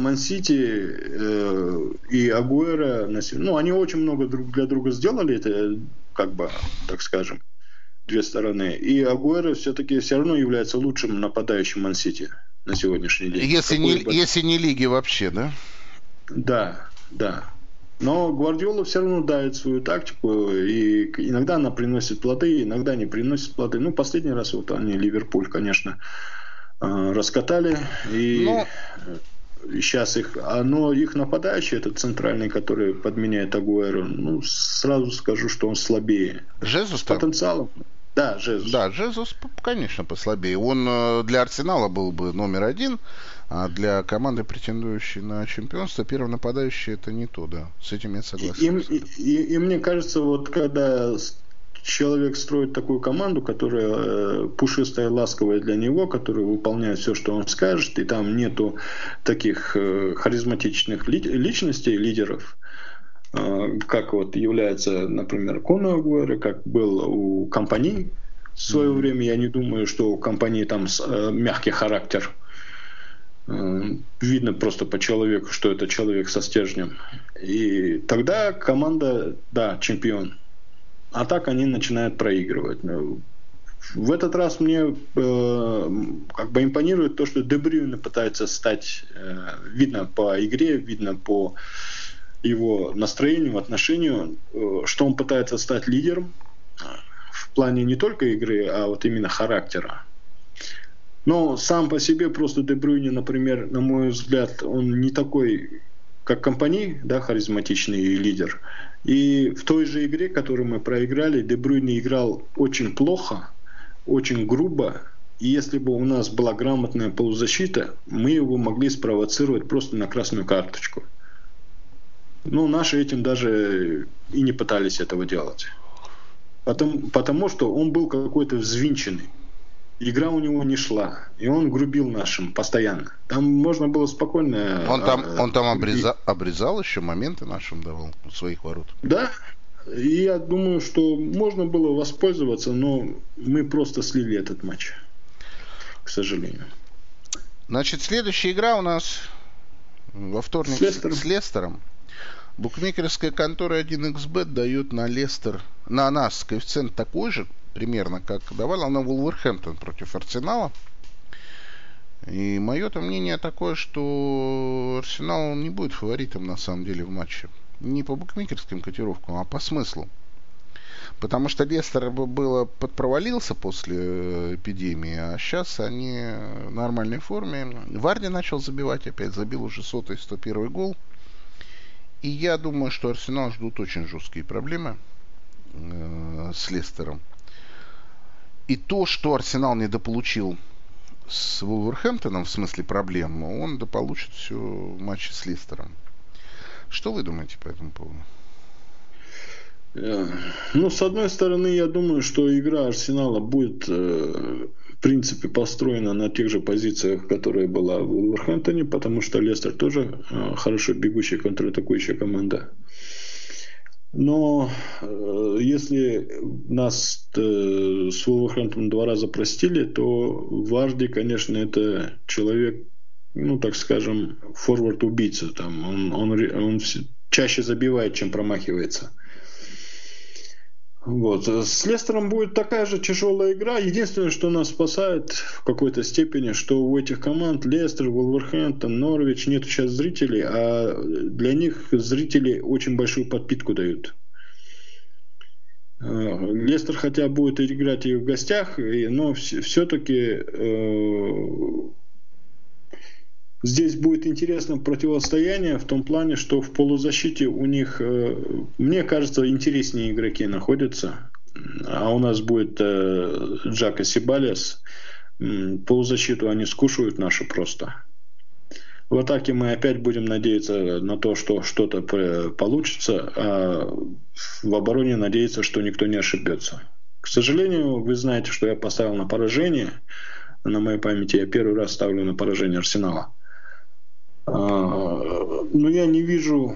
Ман-Сити и Агуэро, они очень много друг для друга сделали, это как бы, так скажем, две стороны. И Агуэро все-таки все равно является лучшим нападающим Ман-Сити на сегодняшний день. Если не лиги вообще, да? Да. Но Гвардиола все равно дает свою тактику, и иногда она приносит плоды, иногда не приносит плоды. Последний раз они Ливерпуль, конечно, раскатали. И сейчас их нападающий, этот центральный, который подменяет Агуэро, ну, сразу скажу, что он слабее. Жезус с потенциалом. Да, Жезус. Да, Жезус, конечно, послабее. Он для Арсенала был бы номер один, а для команды, претендующей на чемпионство, первый нападающий — это не то, да. С этим я согласен. И мне кажется, вот когда человек строит такую команду, которая пушистая, ласковая для него, которая выполняет все, что он скажет, и там нету таких харизматичных личностей, лидеров, как вот является, например, Кун Агуэро, как был у Компани в свое время. Я не думаю, что у Компани там мягкий характер. Видно просто по человеку, что это человек со стержнем. И тогда команда, да, чемпион. А так они начинают проигрывать. В этот раз мне как бы импонирует то, что Де Брюйне пытается стать, видно по игре, видно по его настроению, отношению, что он пытается стать лидером в плане не только игры, а вот именно характера. Но сам по себе просто Де Брюйне, например, на мой взгляд, он не такой, как Компани, да, харизматичный лидер. И в той же игре, которую мы проиграли, Де Брюйне играл очень плохо, очень грубо. И если бы у нас была грамотная полузащита, мы его могли спровоцировать просто на красную карточку. Но наши этим даже и не пытались этого делать. Потому что он был какой-то взвинченный. Игра у него не шла. И он грубил нашим постоянно. Там можно было спокойно... Он там обрезал еще моменты нашим давал у своих ворот. Да. И я думаю, что можно было воспользоваться, но мы просто слили этот матч. К сожалению. Значит, следующая игра у нас во вторник с Лестером. Букмекерская контора 1xBet дает на Лестер, на нас коэффициент такой же, примерно, как давала на Вулверхэмптон против Арсенала. И мое-то мнение такое, что Арсенал не будет фаворитом на самом деле в матче. Не по букмекерским котировкам, а по смыслу. Потому что Лестер подпровалился после эпидемии, а сейчас они в нормальной форме. Варди начал забивать опять, забил уже 100-й, 101-й гол. И я думаю, что Арсенал ждут очень жесткие проблемы с Лестером. И то, что Арсенал недополучил с Вулверхэмптоном, в смысле проблем, он дополучит все в матче с Лестером. Что вы думаете по этому поводу? Ну, с одной стороны, я думаю, что игра Арсенала будет, в принципе, построена на тех же позициях, которые была в Вулверхэмптоне, потому что Лестер тоже хорошо бегущая, контратакующая команда. Но если нас с Вулверхэмптоном 2 раза простили, то Варди, конечно, это человек, ну, так скажем, форвард-убийца. Там он чаще забивает, чем промахивается. Вот. С Лестером будет такая же тяжелая игра. Единственное, что нас спасает в какой-то степени, что у этих команд Лестер, Вулверхэмптон, Норвич нет сейчас зрителей, а для них зрители очень большую подпитку дают. Лестер хотя будет играть и в гостях, но все-таки здесь будет интересно противостояние в том плане, что в полузащите у них, мне кажется, интереснее игроки находятся. А у нас будет Джака Сибалес. Полузащиту они скушают нашу просто. В атаке мы опять будем надеяться на то, что что-то получится, а в обороне надеяться, что никто не ошибется. К сожалению, вы знаете, что я поставил на поражение. На моей памяти я первый раз ставлю на поражение Арсенала. Но я не вижу,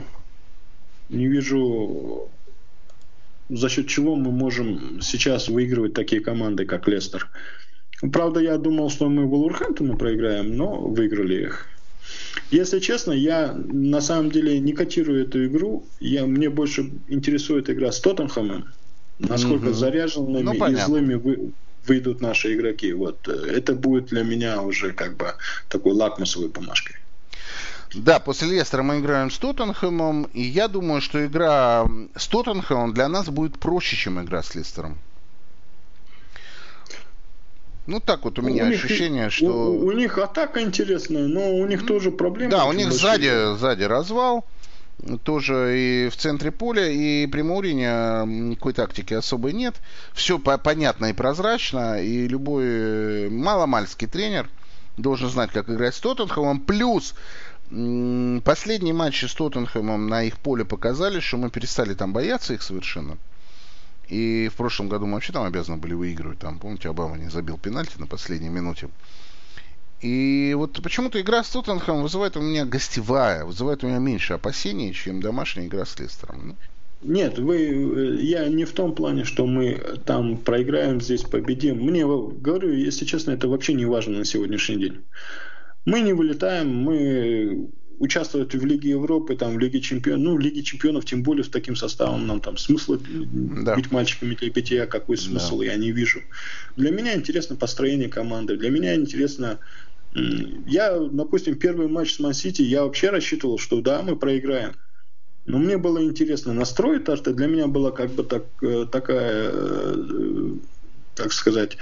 за счет чего мы можем сейчас выигрывать такие команды, как Лестер. Правда, я думал, что мы Вулверхэмптону проиграем, но выиграли их. Если честно, я на самом деле не котирую эту игру. Мне больше интересует игра с Тоттенхэмом. Насколько заряженными и злыми выйдут наши игроки. Вот. Это будет для меня уже как бы такой лакмусовой бумажкой. Да, после Лестера мы играем с Тоттенхэмом, и я думаю, что игра с Тоттенхэмом для нас будет проще, чем игра с Лестером. Ну, так вот у меня ощущение, что... У них атака интересная, но у них тоже проблемы. Да, у них сзади развал. Тоже и в центре поля, и при Мауриньо никакой тактики особой нет. Все понятно и прозрачно, и любой маломальский тренер должен знать, как играть с Тоттенхэмом. Плюс последние матчи с Тоттенхэмом на их поле показали, что мы перестали там бояться их совершенно. И в прошлом году мы вообще там обязаны были выигрывать. Там, помните, Обама не забил пенальти на последней минуте. И вот почему-то игра с Тоттенхэмом вызывает у меня вызывает у меня меньше опасений, чем домашняя игра с Лестером. Нет, я не в том плане, что мы там проиграем, здесь победим. Мне, говорю, если честно, это вообще не важно на сегодняшний день. Мы не вылетаем, мы участвовать в Лиге Европы, там, в Лиге Чемпионов, в Лиге Чемпионов, тем более с таким составом, нам там смысла быть мальчиками для питья, какой смысл, я не вижу. Для меня интересно построение команды, для меня интересно... Я, допустим, первый матч с Ман-Сити, я вообще рассчитывал, что да, мы проиграем. Но мне было интересно настроить Арте. Для меня была как бы такая, как сказать,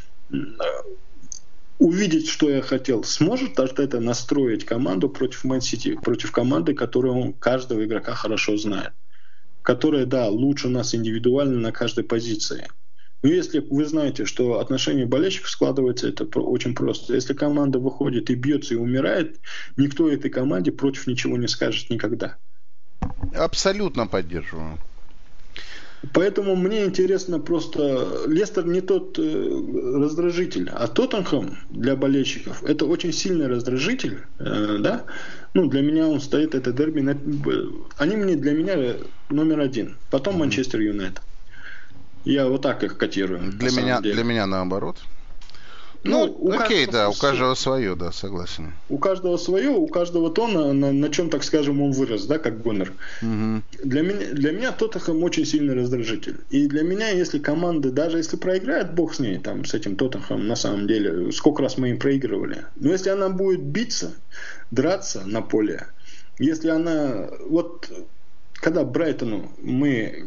увидеть, что я хотел. Сможет Артета настроить команду против Ман-Сити, против команды, которую он каждого игрока хорошо знает, которая, да, лучше нас индивидуально на каждой позиции. Но если вы знаете, что отношение болельщиков складывается, это очень просто. Если команда выходит и бьется, и умирает, никто этой команде против ничего не скажет никогда. Абсолютно поддерживаю. Поэтому мне интересно просто... Лестер не тот раздражитель, а Тоттенхэм для болельщиков это очень сильный раздражитель. Да? Для меня он стоит, это дерби. Они для меня номер один. Потом Манчестер Юнайтед. Я вот так их котирую. Для меня наоборот. Окей, да, у каждого свое, да, согласен. У каждого свое, у каждого то, на чем, так скажем, он вырос, да, как Гонор. Угу. Для меня Тоттенхэм очень сильный раздражитель. И для меня, если команда, даже если проиграет, бог с ней, там, с этим Тоттенхэмом, на самом деле, сколько раз мы им проигрывали. Но если она будет биться, драться на поле, если она... Вот, когда Брайтону мы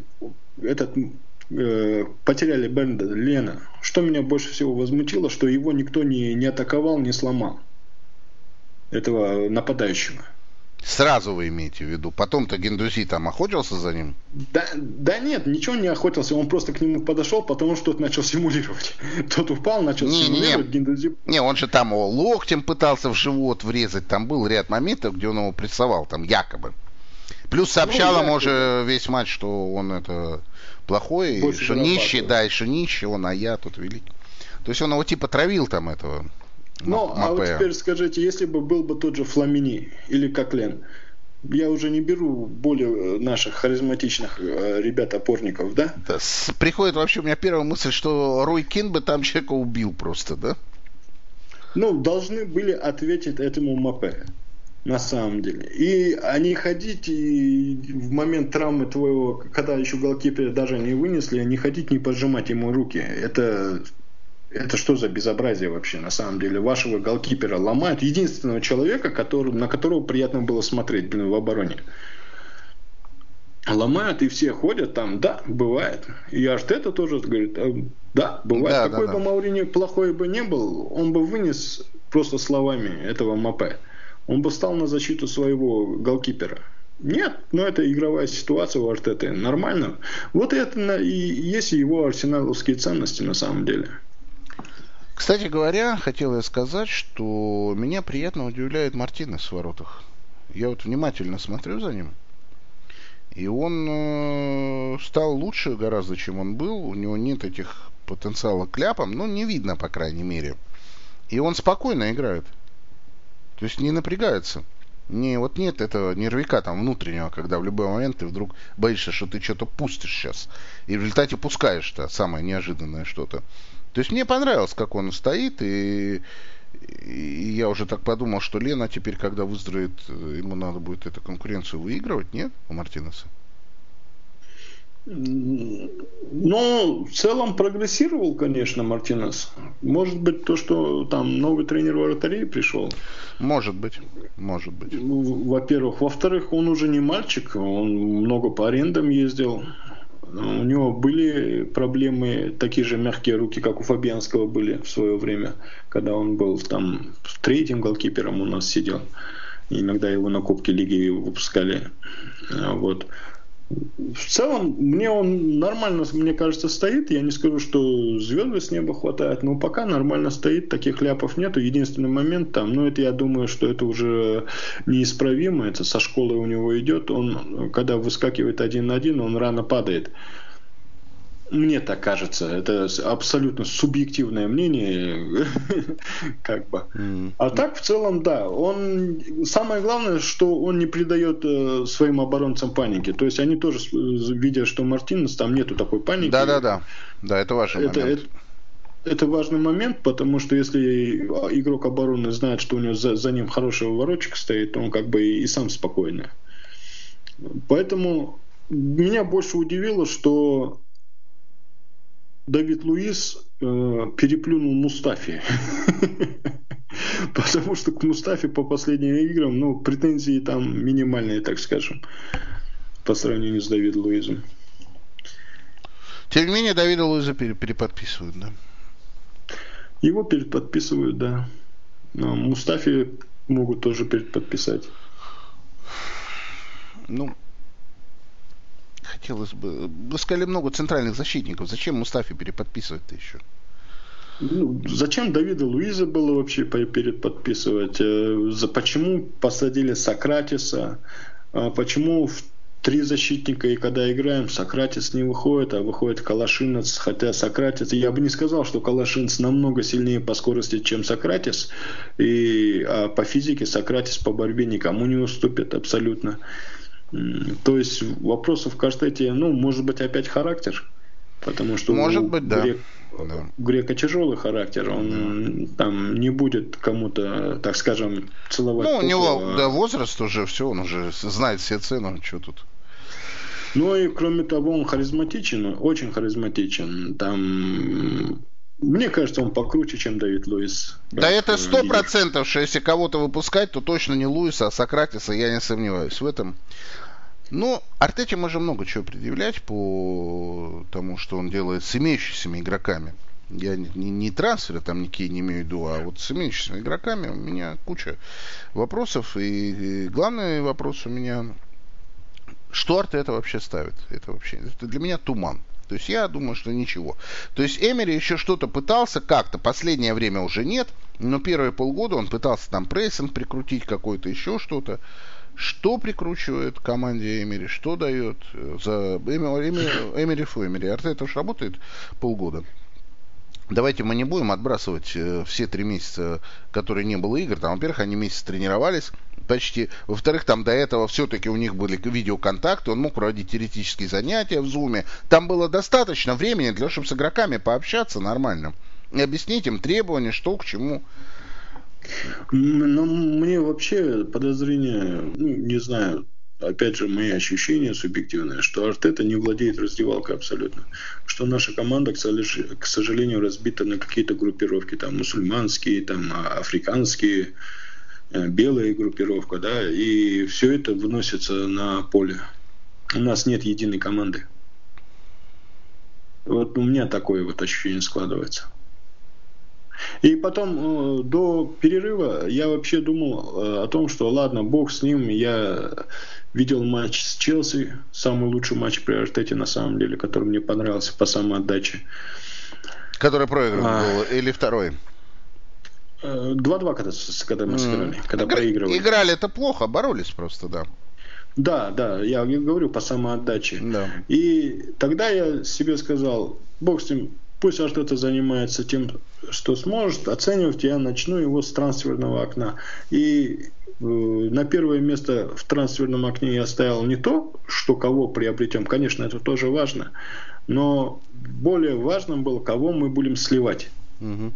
потеряли Бенда Лена. Что меня больше всего возмутило, что его никто не атаковал, не сломал. Этого нападающего. Сразу вы имеете в виду. Потом-то Гендузи там охотился за ним? Да нет, ничего не охотился. Он просто к нему подошел, потому что тот начал симулировать. Тот упал, начал симулировать. Гендузи... Не, он же там локтем пытался в живот врезать. Там был ряд моментов, где он его прессовал, там якобы. Плюс сообщал ему уже весь матч, что он это плохой, и что нищий, да, и что нищий, он, а я тут великий. То есть он его типа травил там этого. А вот теперь скажите, если бы был бы тот же Фламини или Коклен, я уже не беру более наших харизматичных ребят-опорников, да? Да, приходит вообще у меня первая мысль, что Рой Кин бы там человека убил просто, да? Должны были ответить этому Мапе. На самом деле. И они ходить и в момент травмы твоего, когда еще голкипера даже не вынесли, не ходить, не пожимать ему руки. Это что за безобразие вообще на самом деле? Вашего голкипера ломают. Единственного человека, на которого приятно было смотреть в обороне. Ломают и все ходят там. Да, бывает. И Артета тоже говорит, да, бывает. Да, какой бы Мауриньо плохой бы не был, он бы вынес просто словами этого Мапе. Он бы стал на защиту своего голкипера. Нет, это игровая ситуация у Артеты. Нормально. Вот это и есть его арсеналовские ценности на самом деле. Кстати говоря, хотел я сказать, что меня приятно удивляет Мартинес в воротах. Я вот внимательно смотрю за ним. И он стал лучше гораздо, чем он был. У него нет этих потенциала к ляпам. Не видно, по крайней мере. И он спокойно играет. То есть не напрягается. Нет этого нервика там внутреннего, когда в любой момент ты вдруг боишься, что ты что-то пустишь сейчас. И в результате пускаешь-то самое неожиданное что-то. То есть мне понравилось, как он стоит. И я уже так подумал, что Лена теперь, когда выздоровеет, ему надо будет эту конкуренцию выигрывать, нет? У Мартинеса. В целом прогрессировал, конечно, Мартинес. Может быть, то, что там новый тренер вратарей пришел. Может быть. Во-первых. Во-вторых, он уже не мальчик. Он много по арендам ездил. У него были проблемы, такие же мягкие руки, как у Фабианского были в свое время, когда он был там третьим голкипером у нас сидел. Иногда его на Кубке Лиги выпускали. Вот. В целом, мне он нормально, мне кажется, стоит. Я не скажу, что звезды с неба хватает, но пока нормально стоит, таких ляпов нету. Единственный момент там, это я думаю, что это уже неисправимо, это со школы у него идет. Он, когда выскакивает 1 на 1, он рано падает. Мне так кажется, это абсолютно субъективное мнение, как бы. А так в целом, да, он самое главное, что он не придает своим оборонцам паники. То есть они тоже, видя, что Мартинес, там нету такой паники. Да, это важный момент. Это важный момент, потому что если игрок обороны знает, что у него за ним хороший воротчик стоит, то он как бы и сам спокойный. Поэтому меня больше удивило, что Давид Луис переплюнул Мустафи. Потому что к Мустафи по последним играм, претензии там минимальные, так скажем, по сравнению с Давидом Луизом. Тем не менее, Давида Луиза переподписывают, да? Его переподписывают, да. Но Мустафи могут тоже переподписать. Хотелось бы... Вы сказали много центральных защитников. Зачем Мустафи переподписывать-то еще? Зачем Давида Луиза было вообще переподписывать? Почему посадили Сократиса? Почему в 3 защитника, и когда играем, Сократис не выходит, а выходит Калашинец? Хотя Сократис... Я бы не сказал, что Калашинец намного сильнее по скорости, чем Сократис. А по физике Сократис по борьбе никому не уступит абсолютно. То есть вопросов в Каштете, может быть, опять характер, потому что у Грека тяжелый характер, он там не будет кому-то, так скажем, целовать. У него возраст уже, все, он уже знает все цены, что тут. И кроме того, он харизматичен, очень харизматичен. Там, мне кажется, он покруче, чем Давид Луис. Да, это 100%, что если кого-то выпускать, то точно не Луиса, а Сократиса, я не сомневаюсь в этом. Артете можно много чего предъявлять по тому, что он делает с имеющимися игроками. Я не трансферы там никакие не имею в виду, а вот с имеющимися игроками у меня куча вопросов. И главный вопрос у меня, что Артета вообще ставит? Это для меня туман. То есть я думаю, что ничего. То есть Эмери еще что-то пытался как-то, последнее время уже нет, но первые полгода он пытался там прессинг прикрутить, какой-то еще что-то. Что прикручивает команде Эмери, что дает за Эмери Фуэмери. Артета уж работает полгода. Давайте мы не будем отбрасывать все 3 месяца, которые не было игр. Там, во-первых, они месяц тренировались почти. Во-вторых, там до этого все-таки у них были видеоконтакты. Он мог проводить теоретические занятия в Зуме. Там было достаточно времени для того, чтобы с игроками пообщаться нормально. И объяснить им требования, что к чему. Мне вообще подозрение, не знаю, опять же, мои ощущения субъективные, что Артета не владеет раздевалкой абсолютно. Что наша команда, к сожалению, разбита на какие-то группировки, там мусульманские, там африканские, белая группировка, да, и все это выносится на поле. У нас нет единой команды. Вот у меня такое вот ощущение складывается. И потом до перерыва я вообще думал о том, что ладно, бог с ним, я видел матч с Челси, самый лучший матч при Артете на самом деле, который мне понравился по самоотдаче. Который проигран был, или второй? 2-2, когда мы сыграли, когда проигрывали. Играли это плохо, боролись просто, да. Да, я говорю по самоотдаче. Да. И тогда я себе сказал, бог с ним, пусть Артета занимается тем, что сможет, оценивать я начну его с трансферного окна. И на первое место в трансферном окне я ставил не то, что кого приобретем, конечно, это тоже важно, но более важным было, кого мы будем сливать. Угу.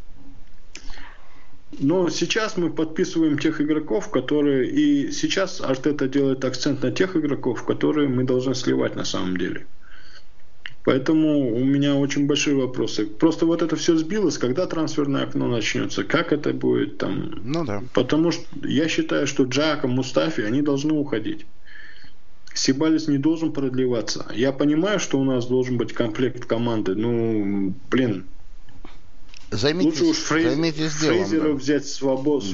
Но сейчас мы подписываем тех игроков, которые... И сейчас Артета делает акцент на тех игроков, которые мы должны сливать на самом деле. Поэтому у меня очень большие вопросы. Просто вот это все сбилось, когда трансферное окно начнется, как это будет там. Ну да. Потому что я считаю, что Джака, Мустафи, они должны уходить. Сибалис не должен продлеваться. Я понимаю, что у нас должен быть комплект команды. Ну, блин. Лучше уж Фрейзера взять свободу.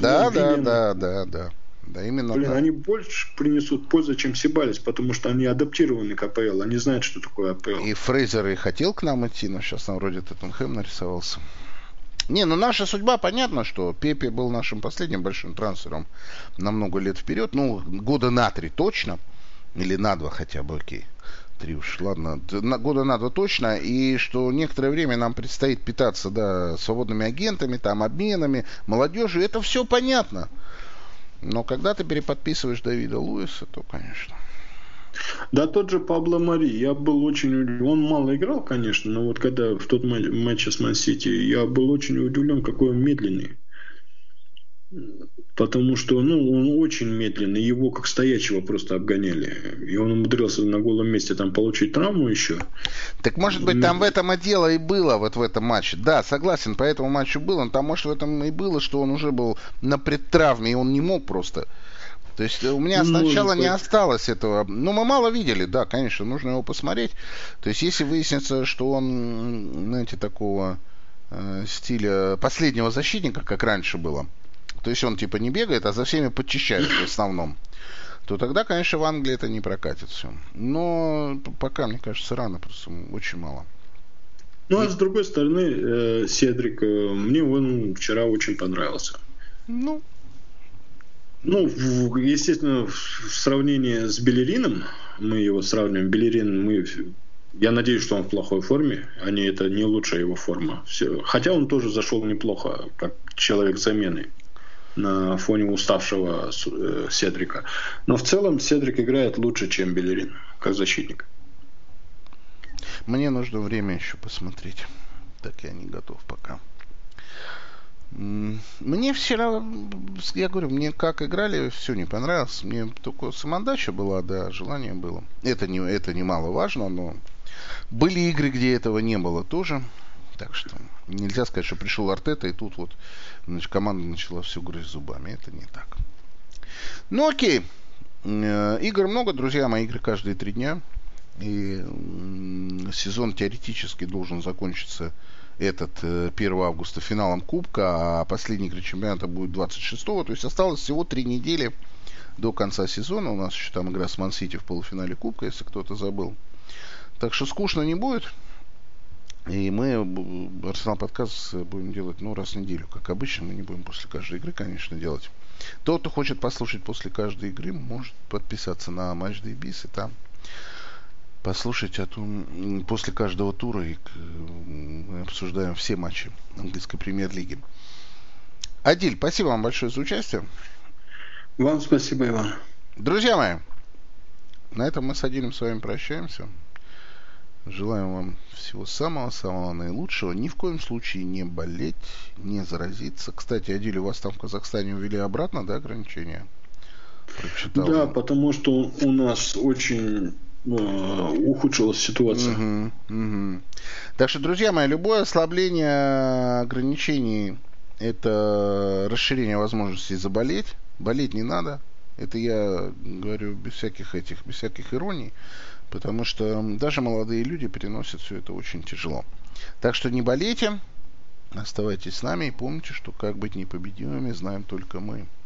Да, именно блин, так. Они больше принесут пользу, чем Сибалис, потому что они адаптированы к АПЛ. Они знают, что такое АПЛ. И Фрейзер и хотел к нам идти, но сейчас там вроде Тоттенхэм нарисовался. Не, ну наша судьба, понятно, что Пепе был нашим последним большим трансфером на много лет вперед. Ну, года на 3 точно. Или на 2 хотя бы, окей. 3 уж, ладно. Года на 2 точно. И что некоторое время нам предстоит питаться, да, свободными агентами, там, обменами, молодежью. Это все понятно. Но когда ты переподписываешь Давида Луиса, то, конечно... Да, тот же Пабло Мари, я был очень удивлен. Он мало играл, конечно, но вот когда в тот матч с Ман-Сити, я был очень удивлен, какой он медленный. Потому что, он очень медленный, его как стоячего просто обгоняли. И он умудрился на голом месте там получить травму еще. Так может быть там в этом и дело и было, вот в этом матче. Да, согласен, по этому матчу было. Но там может в этом и было, что он уже был на предтравме, и он не мог просто... То есть у меня сначала не осталось этого. Ну, мы мало видели, да, конечно, нужно его посмотреть. То есть если выяснится, что он, знаете, такого стиля последнего защитника, как раньше было, то есть он типа не бегает, а за всеми подчищает в основном, то тогда, конечно, в Англии это не прокатит все. Но пока, мне кажется, рано, просто очень мало. Ну, а с другой стороны, Седрик, мне он вчера очень понравился. Естественно, в сравнении с Белерином, мы его сравниваем, Белерин, я надеюсь, что он в плохой форме, это не лучшая его форма. Хотя он тоже зашел неплохо, как человек замены на фоне уставшего Седрика. Но в целом Седрик играет лучше, чем Белерин, как защитник. Мне нужно время еще посмотреть. Так я не готов пока. Мне вчера, я говорю, мне как играли, все не понравилось. Мне только самоотдача была, да, желание было. Это немаловажно, но были игры, где этого не было тоже. Так что нельзя сказать, что пришел Артета, и тут вот команда начала все грызть зубами. Это не так. Ну окей. Игр много, друзья мои, игры каждые 3 дня. И сезон теоретически должен закончиться этот 1 августа финалом Кубка, а последний игры чемпионата будет 26-го. То есть осталось всего 3 недели до конца сезона. У нас еще там игра с Ман-Сити в полуфинале Кубка, если кто-то забыл. Так что скучно не будет. И мы Арсенал подкаст будем делать раз в неделю, как обычно. Мы не будем после каждой игры, конечно, делать. Тот, кто хочет послушать после каждой игры, может подписаться на Match Day Biz и там послушать после каждого тура, и мы обсуждаем все матчи английской премьер-лиги. Адиль, спасибо вам большое за участие. Вам спасибо, Иван. Друзья мои, на этом мы с Адилем с вами прощаемся. Желаем вам всего самого-самого наилучшего. Ни в коем случае не болеть, не заразиться. Кстати, Адиль, у вас там в Казахстане ввели обратно, да, ограничения? Прочитал. Да, потому что у нас очень ухудшилась ситуация. Так что, друзья мои, любое ослабление ограничений — это расширение возможностей заболеть. Болеть не надо. Это я говорю без всяких ироний, потому что даже молодые люди переносят все это очень тяжело. Так что не болейте, оставайтесь с нами и помните, что как быть непобедимыми знаем только мы.